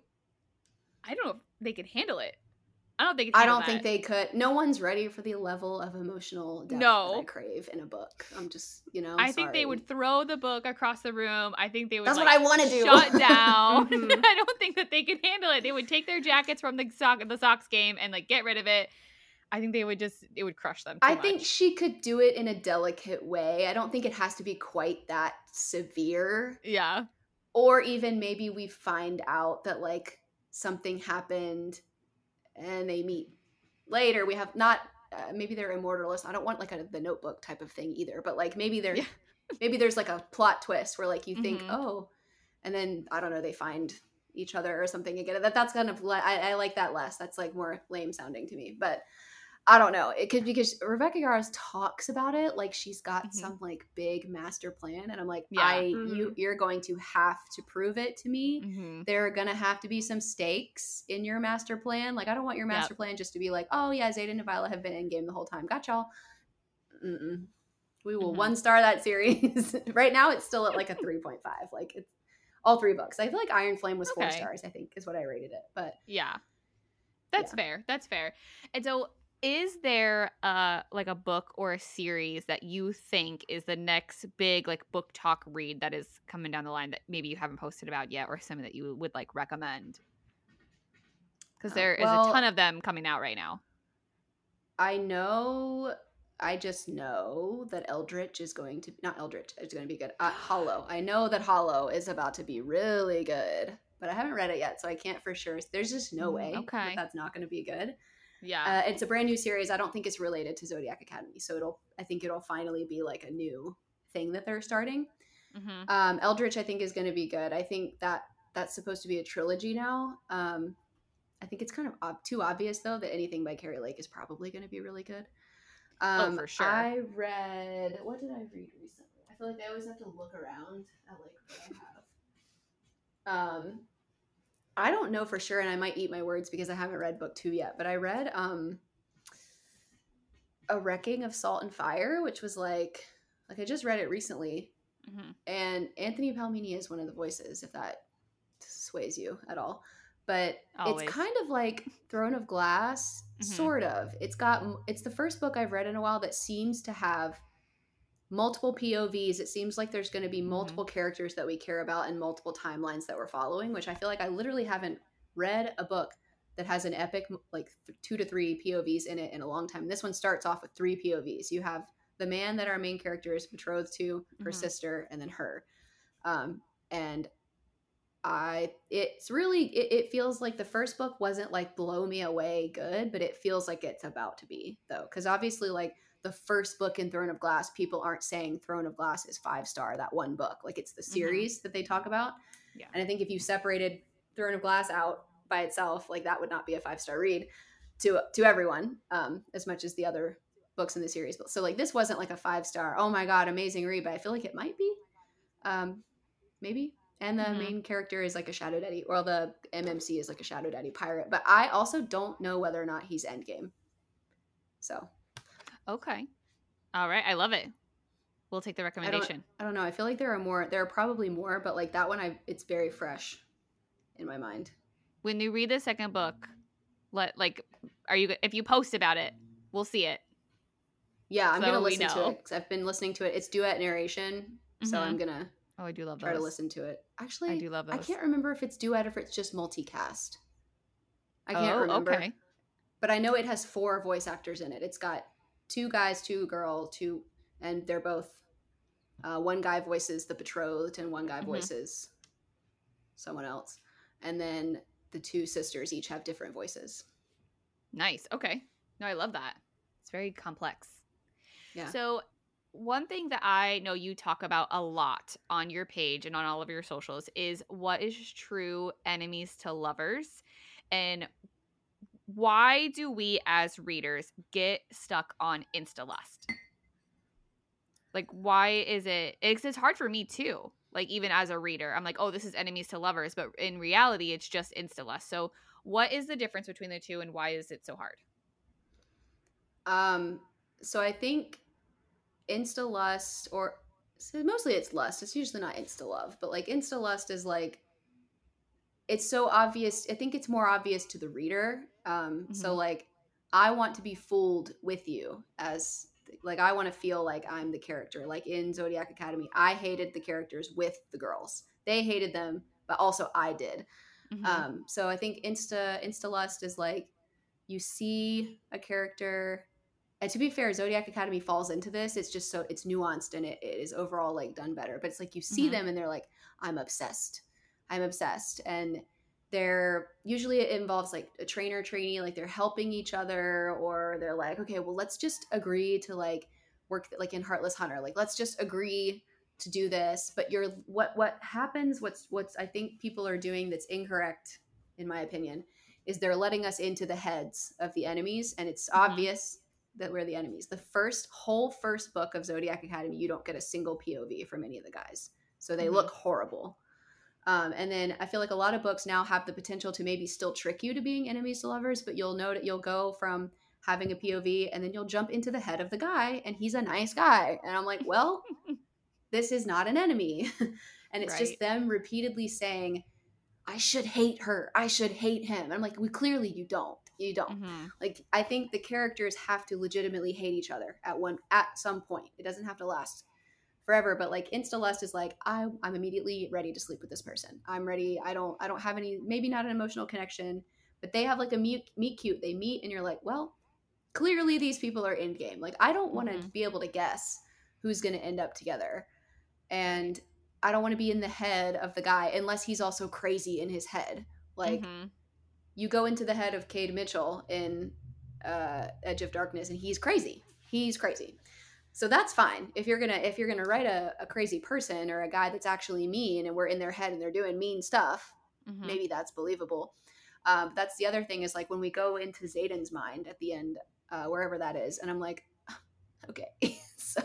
I don't know if they could handle it. I don't think. I don't that. think they could. No one's ready for the level of emotional depth no. that I crave in a book. I'm just, you know. I'm I sorry. think they would throw the book across the room. I think they would. That's like, what I want to do. Shut down. mm-hmm. I don't think that they could handle it. They would take their jackets from the sock the Sox game and like get rid of it. I think they would just. It would crush them. Too I much. think she could do it in a delicate way. I don't think it has to be quite that severe. Yeah. Or even maybe we find out that like something happened, and they meet. Later, we have not. Uh, maybe they're immortalist. I don't want like a the Notebook type of thing either. But like maybe there, yeah. maybe there's like a plot twist where like you think, mm-hmm. oh, and then I don't know, they find each other or something again. That that's kind of le- I, I like that less. That's like more lame sounding to me. But I don't know. It could because Rebecca Yarros talks about it like she's got mm-hmm. some like big master plan, and I'm like, yeah. I mm-hmm. you you're going to have to prove it to me. Mm-hmm. There are gonna have to be some stakes in your master plan. Like I don't want your master yep. plan just to be like, oh yeah, Xaden and Violet have been in game the whole time. Got y'all. Mm-mm. We will mm-hmm. one star that series. Right now, it's still at like a three point five. Like it's all three books. I feel like Iron Flame was okay. four stars. I think is what I rated it. But yeah, that's yeah. fair. That's fair. And so. Is there uh like a book or a series that you think is the next big like book talk read that is coming down the line that maybe you haven't posted about yet, or something that you would like recommend? Because there uh, well, is a ton of them coming out right now. I know. I just know that Eldritch is going to not Eldritch is going to be good. Uh, Hollow. I know that Hollow is about to be really good, but I haven't read it yet, so I can't for sure. There's just no way okay. that that's not going to be good. Yeah, uh, it's a brand new series. I don't think it's related to Zodiac Academy, so it'll. I think it'll finally be like a new thing that they're starting. Mm-hmm. Um, Eldritch, I think, is going to be good. I think that that's supposed to be a trilogy now. Um, I think it's kind of ob- too obvious though that anything by Carrie Lake is probably going to be really good. Um, oh, for sure. I read. What did I read recently? I feel like I always have to look around at like what I have. Um. I don't know for sure, and I might eat my words because I haven't read book two yet, but I read um, A Wrecking of Salt and Fire, which was like, like I just read it recently, mm-hmm. and Anthony Palmini is one of the voices, if that sways you at all. But Always. It's kind of like Throne of Glass, mm-hmm. sort of. It's got, it's the first book I've read in a while that seems to have multiple P O Vs. It seems like there's going to be multiple mm-hmm. characters that we care about and multiple timelines that we're following, which I feel like I literally haven't read a book that has an epic like th- two to three P O Vs in it in a long time. This one starts off with three P O Vs. You have the man that our main character is betrothed to, her mm-hmm. sister, and then her. Um, and I, it's really, it, it feels like the first book wasn't like blow me away good, but it feels like it's about to be though. Cause obviously like the first book in Throne of Glass, people aren't saying Throne of Glass is five star, that one book. Like it's the series mm-hmm. that they talk about. Yeah. And I think if you separated Throne of Glass out by itself, like that would not be a five star read to, to everyone, um, as much as the other books in the series. So like this wasn't like a five star, oh my God, amazing read, but I feel like it might be, um, maybe. And the Mhm. main character is like a Shadow Daddy, or the M M C is like a Shadow Daddy pirate. But I also don't know whether or not he's endgame. So Okay. All right. I love it. We'll take the I don't, recommendation. I don't know. I feel like there are more. There are probably more, but like that one, I it's very fresh in my mind. When you read the second book, let like, are you if you post about it, we'll see it. Yeah, I'm So gonna we listen to know. it because I've been listening to it. It's duet narration, so Mhm. I'm gonna Oh, I do love try to those. listen to it. Actually, I do love I those. can't remember if it's duet or if it's just multicast. I can't Oh, remember. okay. But I know it has four voice actors in it. It's got two guys, two girl, two, and they're both. Uh, one guy voices the betrothed, and one guy Mhm. voices someone else. And then the two sisters each have different voices. Nice. Okay. No, I love that. It's very complex. Yeah. So, one thing that I know you talk about a lot on your page and on all of your socials is what is true enemies to lovers, and why do we as readers get stuck on insta-lust? Like, why is it? It's, it's hard for me too. Like, even as a reader, I'm like, oh, this is enemies to lovers, but in reality, it's just insta-lust. So, what is the difference between the two, and why is it so hard? Um. So I think insta lust, or so mostly it's lust. It's usually not insta love, but like insta lust is like it's so obvious. I think it's more obvious to the reader. Um. So Mhm. like I want to be fooled with you as like I want to feel like I'm the character. Like in Zodiac Academy, I hated the characters with the girls. They hated them, but also I did. Mhm. Um, so I think insta insta lust is like you see a character, and to be fair, Zodiac Academy falls into this. It's just so it's nuanced and it, it is overall like done better. But it's like you see Mhm. them and they're like, I'm obsessed. I'm obsessed. And they're usually it involves like a trainer trainee, like they're helping each other, or they're like, okay, well, let's just agree to like work like in Heartless Hunter. Like, let's just agree to do this. But you're what what happens, what's what's I think people are doing that's incorrect, in my opinion, is they're letting us into the heads of the enemies, and it's Mhm. obvious that we're the enemies. The first whole first book of Zodiac Academy, you don't get a single P O V from any of the guys. So they Mhm. look horrible. Um, and then I feel like a lot of books now have the potential to maybe still trick you to being enemies to lovers, but you'll know that you'll go from having a P O V and then you'll jump into the head of the guy and he's a nice guy. And I'm like, well, this is not an enemy. And it's Right. just them repeatedly saying, I should hate her. I should hate him. And I'm like, we clearly you don't. You don't. Mhm. Like, I think the characters have to legitimately hate each other at one at some point. It doesn't have to last forever, but like insta lust is like I, I'm immediately ready to sleep with this person. I'm ready. I don't I don't have any, maybe not an emotional connection, but they have like a meet meet cute. They meet and you're like, well, clearly these people are in game. Like I don't want to Mhm. be able to guess who's going to end up together, and I don't want to be in the head of the guy unless he's also crazy in his head. Like Mhm. you go into the head of Cade Mitchell in uh, Edge of Darkness, and he's crazy. He's crazy. So that's fine. If you're gonna if you're gonna write a, a crazy person or a guy that's actually mean, and we're in their head and they're doing mean stuff, Mhm. maybe that's believable. Um, but that's the other thing is like when we go into Zayden's mind at the end, uh, wherever that is, and I'm like, okay, so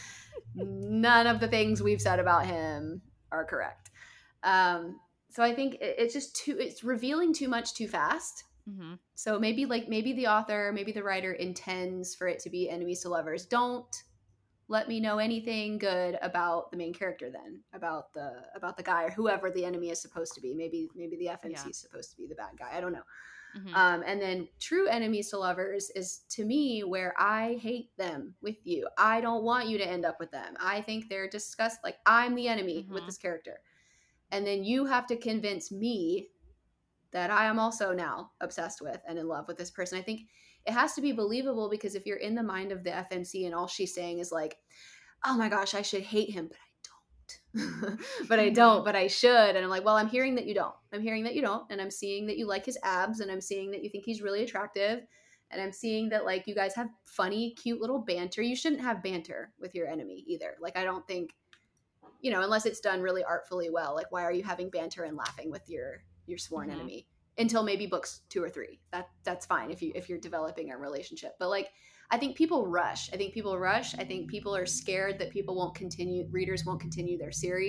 none of the things we've said about him are correct. Um, so I think it, it's just too it's revealing too much too fast. Mhm. So maybe like maybe the author, maybe the writer intends for it to be enemies to lovers. Don't let me know anything good about the main character then, about the about the guy or whoever the enemy is supposed to be. Maybe maybe the F M C Yeah. is supposed to be the bad guy. I don't know. Mhm. Um, and then true enemies to lovers is to me where I hate them with you. I don't want you to end up with them. I think they're disgust. Like I'm the enemy with Mhm. this character, and then you have to convince me that I am also now obsessed with and in love with this person. I think it has to be believable, because if you're in the mind of the F M C and all she's saying is like, oh my gosh, I should hate him, but I don't. but I don't, but I should. And I'm like, well, I'm hearing that you don't. I'm hearing that you don't. And I'm seeing that you like his abs, and I'm seeing that you think he's really attractive. And I'm seeing that like you guys have funny, cute little banter. You shouldn't have banter with your enemy either. Like, I don't think, you know, unless it's done really artfully well. Like, why are you having banter and laughing with your your sworn Mhm. enemy until maybe books two or three? That that's fine if you if you're developing a relationship. But like, I think people rush. I think people rush. I think people are scared that people won't continue. Readers won't continue their series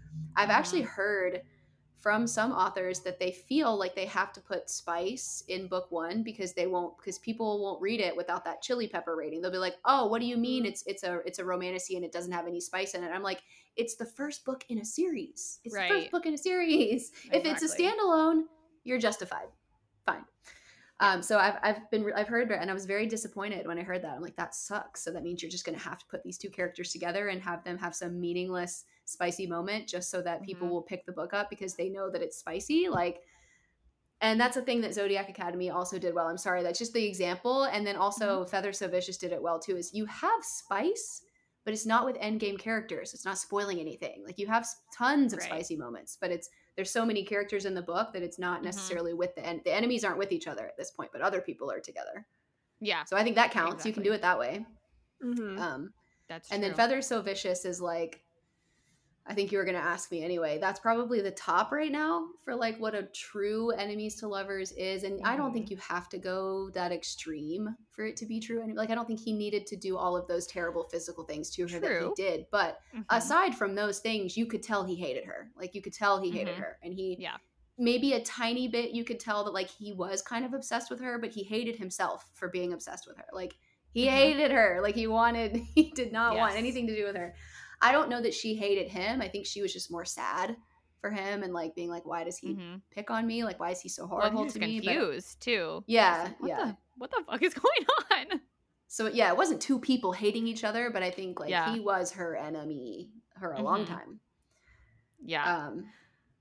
I've actually Mhm. heard from some authors that they feel like they have to put spice in book one because they won't because people won't read it without that chili pepper rating. They'll be like, "Oh, what do you mean Mhm. it's it's a it's a romantasy and it doesn't have any spice in it?" I'm like, "It's the first book in a series. It's the Right. first book in a series. If it's a Exactly. standalone, you're justified. Fine." Um, so I've I've been I've heard it and I was very disappointed when I heard that. I'm like, that sucks. So that means you're just gonna have to put these two characters together and have them have some meaningless, spicy moment just so that people Mhm. will pick the book up because they know that it's spicy. Like, and that's a thing that Zodiac Academy also did well. I'm sorry, that's just the example. And then also Feather So Vicious did it well too. Is you have spice, but it's not with endgame characters. It's not spoiling anything. Like you have s- tons of Right. spicy moments, but it's there's so many characters in the book that it's not Mhm. necessarily with the en- the enemies aren't with each other at this point, but other people are together. Yeah, So I think that counts. You can do Exactly. it that way. Mhm. Um, that's and true. then Feather So Vicious is like, I think you were going to ask me anyway. That's probably the top right now for like what a true enemies to lovers is. And I don't think Mhm. you have to go that extreme for it to be true. And like, I don't think he needed to do all of those terrible physical things to her that he True. did. But Mhm. aside from those things, you could tell he hated her. Like you could tell he hated Mhm. her. And he, Yeah. maybe a tiny bit, you could tell that like he was kind of obsessed with her, but he hated himself for being obsessed with her. Like he Mhm. hated her. Like he wanted, he did not want Yes. anything to do with her. I don't know that she hated him. I think she was just more sad for him and like being like, why does he Mhm. pick on me? Like, why is he so Well, I think horrible she's to me? But confused too. She's yeah, like, what yeah. the what the fuck is going on? So yeah, it wasn't two people hating each other, but I think like Yeah. he was her enemy for a long Mhm. time. Yeah. Um,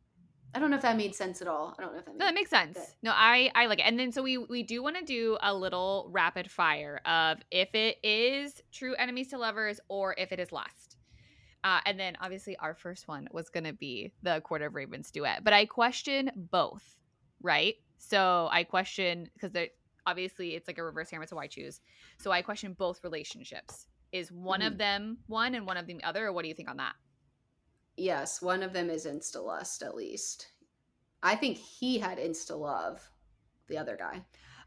I don't know if that made sense at all. I don't know if that made No, that makes sense. that- No, I I like it. And then so we we do want to do a little rapid fire of if it is true enemies to lovers or if it is lust. Uh, and then obviously our first one was gonna be the Court of Ravens duet, but I question both, right? So I question because they obviously it's like a reverse hammer, so why choose? So I question both relationships. Is one Mhm. of them one and one of them the other, or what do you think on that? Yes, one of them is insta lust at least. I think he had insta love, the other guy.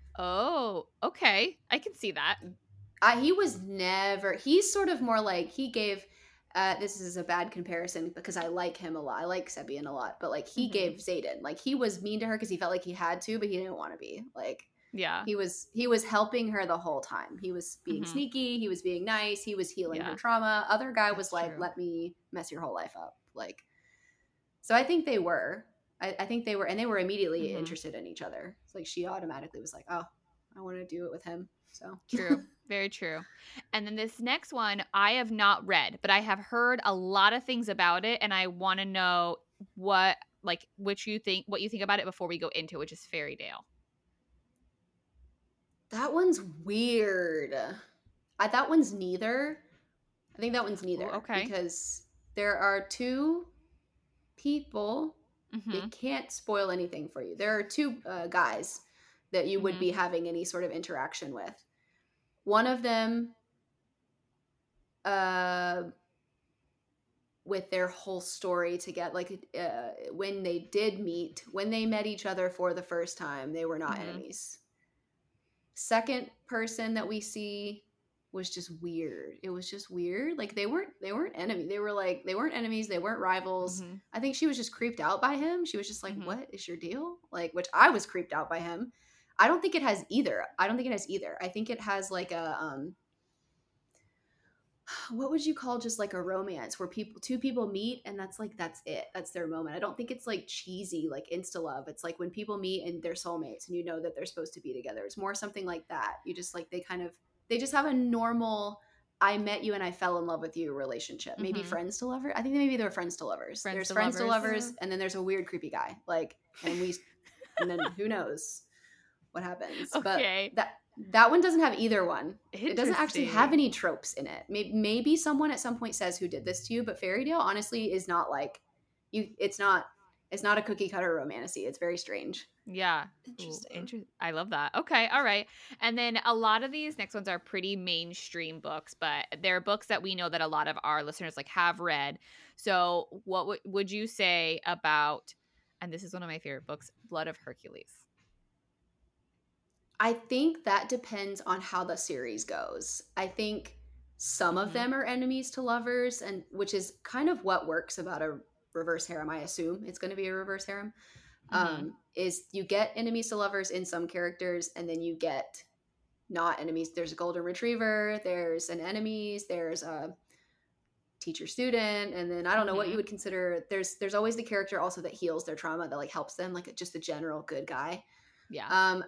Oh, okay, I can see that. I, he was never, he's sort of more like he gave, uh, this is a bad comparison because I like him a lot. I like Sebian a lot, but like he Mhm. gave Zayden, like he was mean to her because he felt like he had to, but he didn't want to be. Like Yeah. he was, he was helping her the whole time. He was being Mhm. sneaky. He was being nice. He was healing Yeah. her trauma. Other guy was That's like, true. let me mess your whole life up. Like, so I think they were, I, I think they were, and they were immediately Mhm. interested in each other. It's like she automatically was like, oh, I want to do it with him. So True. Very true. And then this next one I have not read, but I have heard a lot of things about it and I want to know what like which you think what you think about it before we go into it, which is Fairy Tale. that one's weird. I that one's neither. I think that one's neither. Ooh, okay. Because there are two people. Mhm. They can't spoil anything for you. There are two uh, guys that you would Mhm. be having any sort of interaction with. One of them, uh, with their whole story together, like uh, when they did meet, when they met each other for the first time, they were not Mhm. enemies. Second person that we see was just weird. It was just weird. Like they weren't they weren't enemy. They were like they weren't enemies. They weren't rivals. Mhm. I think she was just creeped out by him. She was just like, Mhm. "What is your deal?" Like, which I was creeped out by him. I don't think it has either. I don't think it has either. I think it has like a um what would you call just like a romance where people two people meet and that's like that's it. That's their moment. I don't think it's like cheesy like insta love. It's like when people meet and they're soulmates and you know that they're supposed to be together. It's more something like that. You just like they kind of they just have a normal I met you and I fell in love with you relationship. Maybe Mhm. friends to lovers. I think maybe they're friends to lovers. Friends there's to friends to lovers. lovers and then there's a weird creepy guy. Like and we and then who knows what happens. Okay. But that that one doesn't have either one. It doesn't actually have Interesting. any tropes in it. Maybe, maybe someone at some point says who did this to you, but Fairy Tale honestly is not like you. It's not. It's not a cookie cutter romantasy. It's very strange. Yeah. Interesting. Ooh, inter- I love that. Okay. All right. And then a lot of these next ones are pretty mainstream books, but they're books that we know that a lot of our listeners like have read. So what w- would you say about, and this is one of my favorite books, Blood of Hercules? I think that depends on how the series goes. I think some of Mhm. them are enemies to lovers, and which is kind of what works about a reverse harem. I assume it's going to be a reverse harem. Mhm. Um, is you get enemies to lovers in some characters, and then you get not enemies. There's a golden retriever, there's an enemies, there's a teacher student, and then I don't know what you Mhm. would consider. There's there's always the character also that heals their trauma, that like helps them, like just a general good guy. Yeah. Um,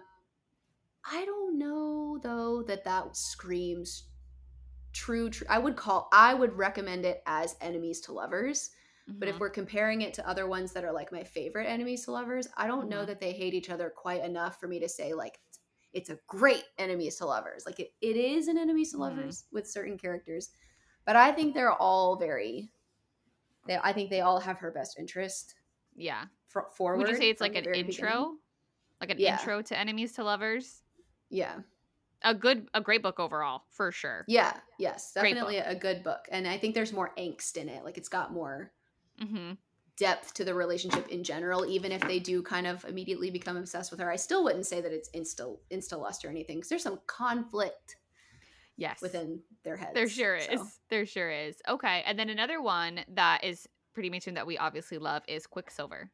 I don't know though that that screams true. True. I would call. I would recommend it as enemies to lovers. But if Mhm. we're comparing it to other ones that are like my favorite enemies to lovers, I don't know Mhm. that they hate each other quite enough for me to say like it's a great enemies to lovers. Like it, it is an enemies to Mhm. lovers with certain characters, but I think they're all very. They, I think they all have her best interest Yeah. for, forward. Would you say it's from like the an very intro? beginning. Like an Yeah. intro to enemies to lovers? Yeah. A good, a great book overall, for sure. Yeah. Yes. Great Definitely a good book, and I think there's more angst in it. Like it's got more Mm-hmm. depth to the relationship in general, even if they do kind of immediately become obsessed with her. I still wouldn't say that it's insta insta lust or anything, because there's some conflict Yes. within their heads. There sure is. So, There sure is. Okay. And then another one that is pretty mainstream that we obviously love is Quicksilver.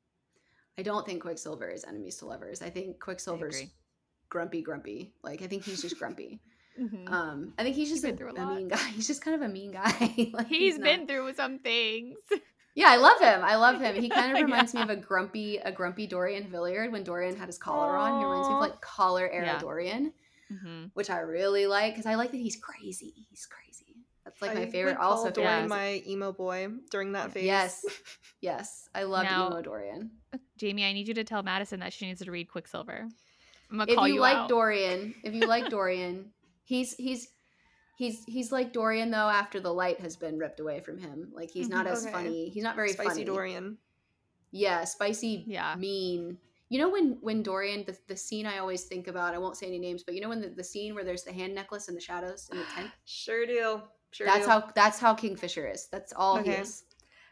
I don't think Quicksilver is enemies to lovers. I think Quicksilver's agree. grumpy grumpy. Like I think he's just grumpy. Mm-hmm. Um I think he's just been a, through a a lot. mean guy. He's just kind of a mean guy. Like, He's not- been through some things. Yeah, I love him. I love him. He kind of Yeah. reminds me of a grumpy, a grumpy Dorian Villiard when Dorian had his collar on. He reminds me of Aw. like collar era Yeah. Dorian, Mm-hmm. which I really like because I like that he's crazy. He's crazy. That's like my I favorite. would call Also, Dorian Yes. my emo boy during that phase. yes, yes, I love Now- emo Dorian. Jamie, I need you to tell Madison that she needs to read Quicksilver. I'm gonna If call you, you like out. Dorian, if you like Dorian, he's he's he's he's like Dorian though after the light has been ripped away from him. Like he's not Mhm. as Okay. funny. He's not very Spicy funny. Dorian. Yeah, spicy, Yeah. mean. You know when when Dorian, the, the scene I always think about, I won't say any names, but you know when the, the scene where there's the hand necklace in the shadows in the tent? Sure do. Sure That's do. how that's how Kingfisher is. That's all he Okay. is.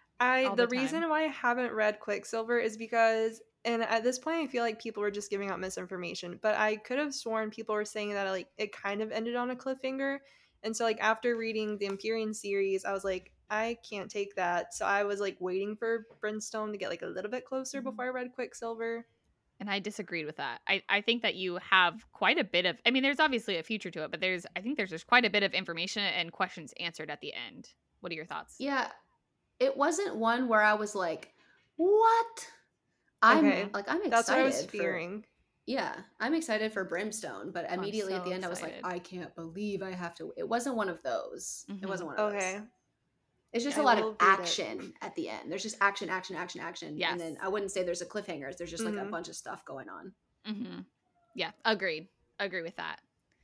I all the, the time. reason why I haven't read Quicksilver is because, and at this point I feel like people were just giving out misinformation, but I could have sworn people were saying that like it kind of ended on a cliffhanger. And so like after reading the Empyrean series, I was like, I can't take that. So I was like waiting for Brimstone to get like a little bit closer Mm-hmm. before I read Quicksilver. And I disagreed with that. I, I think that you have quite a bit of, I mean, there's obviously a future to it, but there's, I think there's just quite a bit of information and questions answered at the end. What are your thoughts? Yeah. It wasn't one where I was like, what? I'm Okay. like I'm excited. That's what I was for- fearing. yeah, I'm excited for Brimstone, but I'm immediately at so the end I was like, excited. I can't believe I have to. It wasn't one of those. Mhm. It wasn't one of Okay. those. It's just I a lot will of read it. action at the end. There's just action, action, action, action. Yes. And then I wouldn't say there's a cliffhanger. There's just like a Mhm. bunch of stuff going on. Mm-hmm. Yeah, agreed. Agree with that.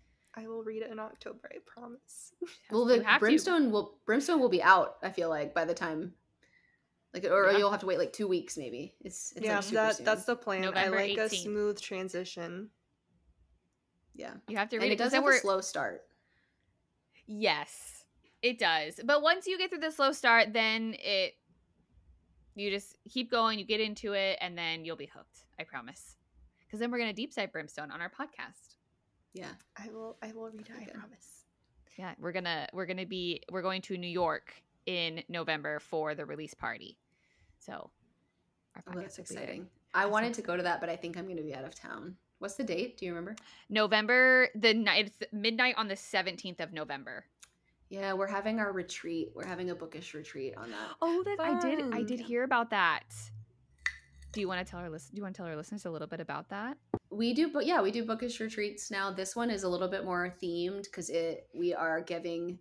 I will read it in October, I promise. Well, You the have to. Brimstone will Brimstone will be out. I feel like by the time, like, or Yeah. you'll have to wait like two weeks maybe. It's it's yeah, like super that soon. that's the plan. November I like a eighteenth. smooth transition. yeah. You have to And read it it because does then have we're a slow start. yes, it does. But once you get through the slow start, then it you just keep going. You get into it, and then you'll be hooked. I promise. Because then we're gonna deep dive Brimstone on our podcast. Yeah. I will I will read it, I Okay. promise. Yeah, we're gonna we're gonna be we're going to New York in November for the release party. So our Oh, that's podcast will be there. exciting. I That's wanted so to go to that, but I think I'm going to be out of town. What's the date? Do you remember? November the night it's midnight on the seventeenth of November. Yeah, we're having our retreat. We're having a bookish retreat on that. Oh, that I did I Fun. did hear about that. Do you want to tell our list? Do you want to tell our listeners a little bit about that? We do, but yeah, we do bookish retreats now. This one is a little bit more themed because it we are giving.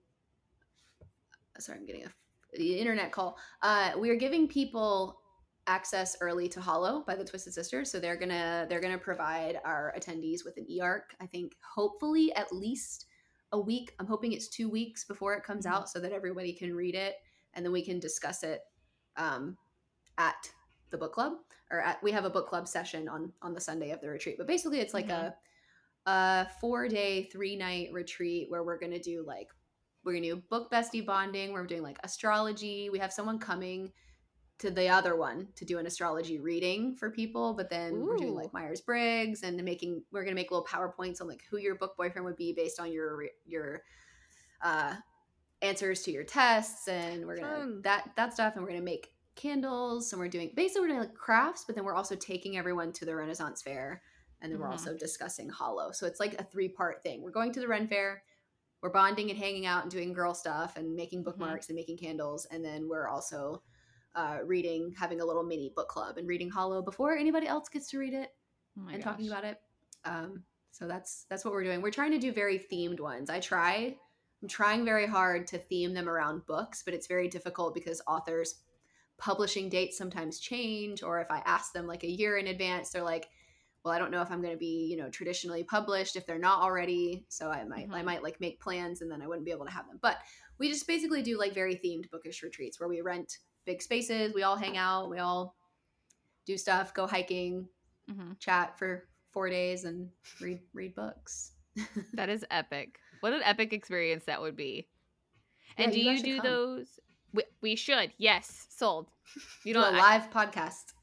Sorry, I'm getting a the internet call. Uh, we are giving people access early to Hollow by the Twisted Sisters, so they're gonna they're gonna provide our attendees with an e-arc. I think hopefully at least a week. I'm hoping it's two weeks before it comes Mhm. out, so that everybody can read it and then we can discuss it um, at the book club. Or at, we have a book club session on on the Sunday of the retreat. But basically, it's like Mhm. a a four day, three night retreat where we're gonna do like we're gonna do book bestie bonding. We're doing like astrology. We have someone coming to the other one to do an astrology reading for people. But then we're doing Ooh. like Myers Briggs and making we're gonna make little PowerPoints on like who your book boyfriend would be based on your your uh, answers to your tests, and we're gonna Fun. that that stuff, and we're gonna make candles, some we're doing basically we're doing like crafts, but then we're also taking everyone to the Renaissance Fair, and then mm-hmm. we're also discussing Hollow. So it's like a three-part thing. We're going to the Ren Fair, we're bonding and hanging out and doing girl stuff and making bookmarks mm-hmm. and making candles, and then we're also uh, reading, having a little mini book club and reading Hollow before anybody else gets to read it oh and gosh. talking about it. Um, so that's that's what we're doing. We're trying to do very themed ones. I try, I'm trying very hard to theme them around books, but it's very difficult because authors' publishing dates sometimes change, or if I ask them like a year in advance, they're like, well, I don't know if I'm going to be, you know, traditionally published if they're not already. So I might, mm-hmm. I might like make plans and then I wouldn't be able to have them. But we just basically do like very themed bookish retreats where we rent big spaces. We all hang out. We all do stuff, go hiking, mm-hmm. chat for four days and read, read books. That is epic. What an epic experience that would be. Yeah, and do you, you do come. those? We, we should. Yes. Sold. You know, do a live I, podcast.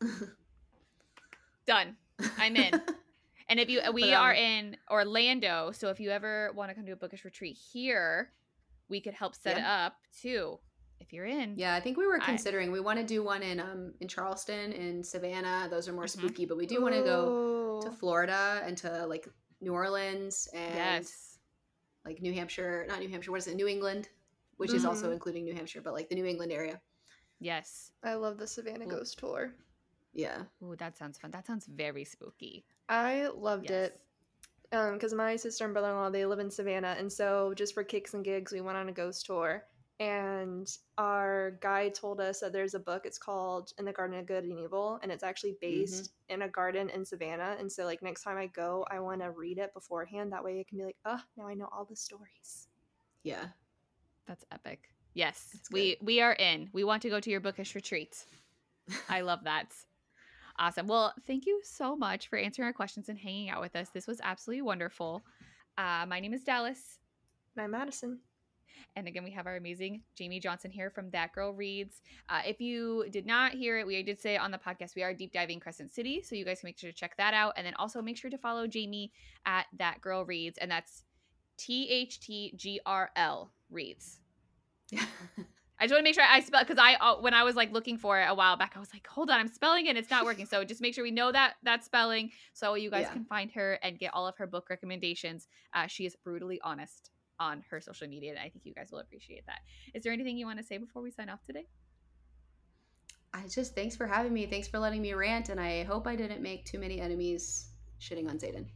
Done. I'm in. And if you, we but, um, are in Orlando, so if you ever want to come to a bookish retreat here, we could help set yeah. it up too. If you're in, yeah, I think we were considering. I, we want to do one in um in Charleston, in Savannah. Those are more mm-hmm. spooky, but we do want to go to Florida and to like New Orleans and yes. like New Hampshire, not New Hampshire. What is it? New England, which mm-hmm. is also including New Hampshire, but like the New England area. Yes, I love the Savannah Ooh. Ghost Tour. Yeah. Oh, that sounds fun. That sounds very spooky. I loved yes. it. Um, because my sister and brother-in-law, they live in Savannah, and so just for kicks and gigs, we went on a ghost tour. And our guide told us that there's a book. It's called In the Garden of Good and Evil, and it's actually based mm-hmm. in a garden in Savannah. And so, like, next time I go, I want to read it beforehand. That way, I can be like, oh, now I know all the stories. Yeah, that's epic. Yes, we we are in. We want to go to your bookish retreat. I love that. Awesome. Well, thank you so much for answering our questions and hanging out with us. This was absolutely wonderful. Uh, my name is Dallas. And I'm Madison. And again, we have our amazing Jamie Johnson here from That Girl Reads. Uh, if you did not hear it, we did say on the podcast, we are deep diving Crescent City. So you guys can make sure to check that out. And then also make sure to follow Jamie at That Girl Reads. And that's T H T G R L Reads. I just want to make sure I spell, because I uh, when I was like looking for it a while back, I was like, hold on, I'm spelling it, it's not working. So just make sure we know that that spelling, so you guys yeah. can find her and get all of her book recommendations. Uh, she is brutally honest on her social media, and I think you guys will appreciate that. Is there anything you want to say before we sign off today? I just thanks for having me. Thanks for letting me rant, and I hope I didn't make too many enemies shitting on Zayden.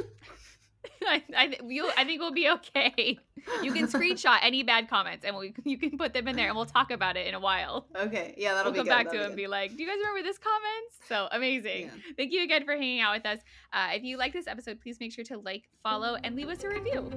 I, I, you, I think we'll be okay. You can screenshot any bad comments and we, you can put them in there and we'll talk about it in a while. Okay. Yeah, that'll we'll be good. We'll come back back to it and be like, do you guys remember this comment? So amazing. Yeah. Thank you again for hanging out with us. Uh, if you like this episode, please make sure to like, follow, and leave us a review.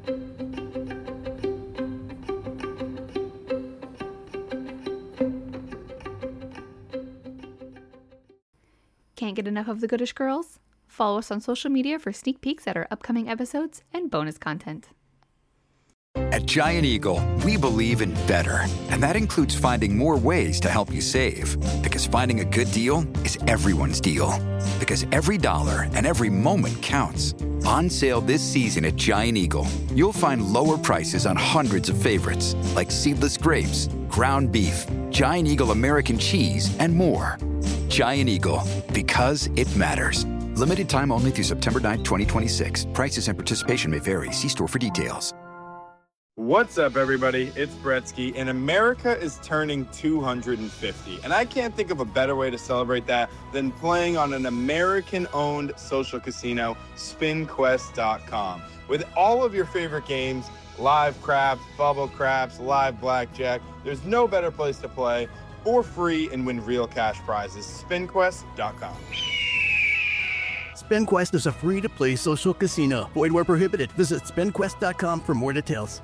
Can't get enough of the Goodish Girls? Follow us on social media for sneak peeks at our upcoming episodes and bonus content. At Giant Eagle, we believe in better. And that includes finding more ways to help you save. Because finding a good deal is everyone's deal. Because every dollar and every moment counts. On sale this season at Giant Eagle, you'll find lower prices on hundreds of favorites. Like seedless grapes, ground beef, Giant Eagle American cheese, and more. Giant Eagle, because it matters. Limited time only through September ninth, twenty twenty-six. Prices and participation may vary. See store for details. What's up, everybody? It's Bretsky, and America is turning two hundred fifty. And I can't think of a better way to celebrate that than playing on an American-owned social casino, spin quest dot com. With all of your favorite games, live craps, bubble craps, live blackjack, there's no better place to play for free and win real cash prizes. spin quest dot com. SpinQuest is a free-to-play social casino. Void where prohibited. Visit spin quest dot com for more details.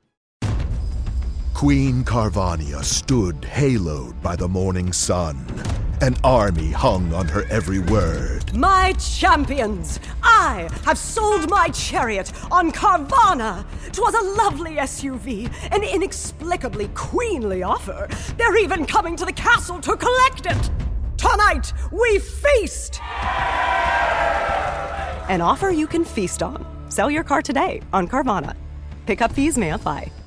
Queen Carvania stood haloed by the morning sun. An army hung on her every word. My champions, I have sold my chariot on Carvana. 'Twas a lovely S U V, an inexplicably queenly offer. They're even coming to the castle to collect it. Tonight, we feast! An offer you can feast on. Sell your car today on Carvana. Pickup fees may apply.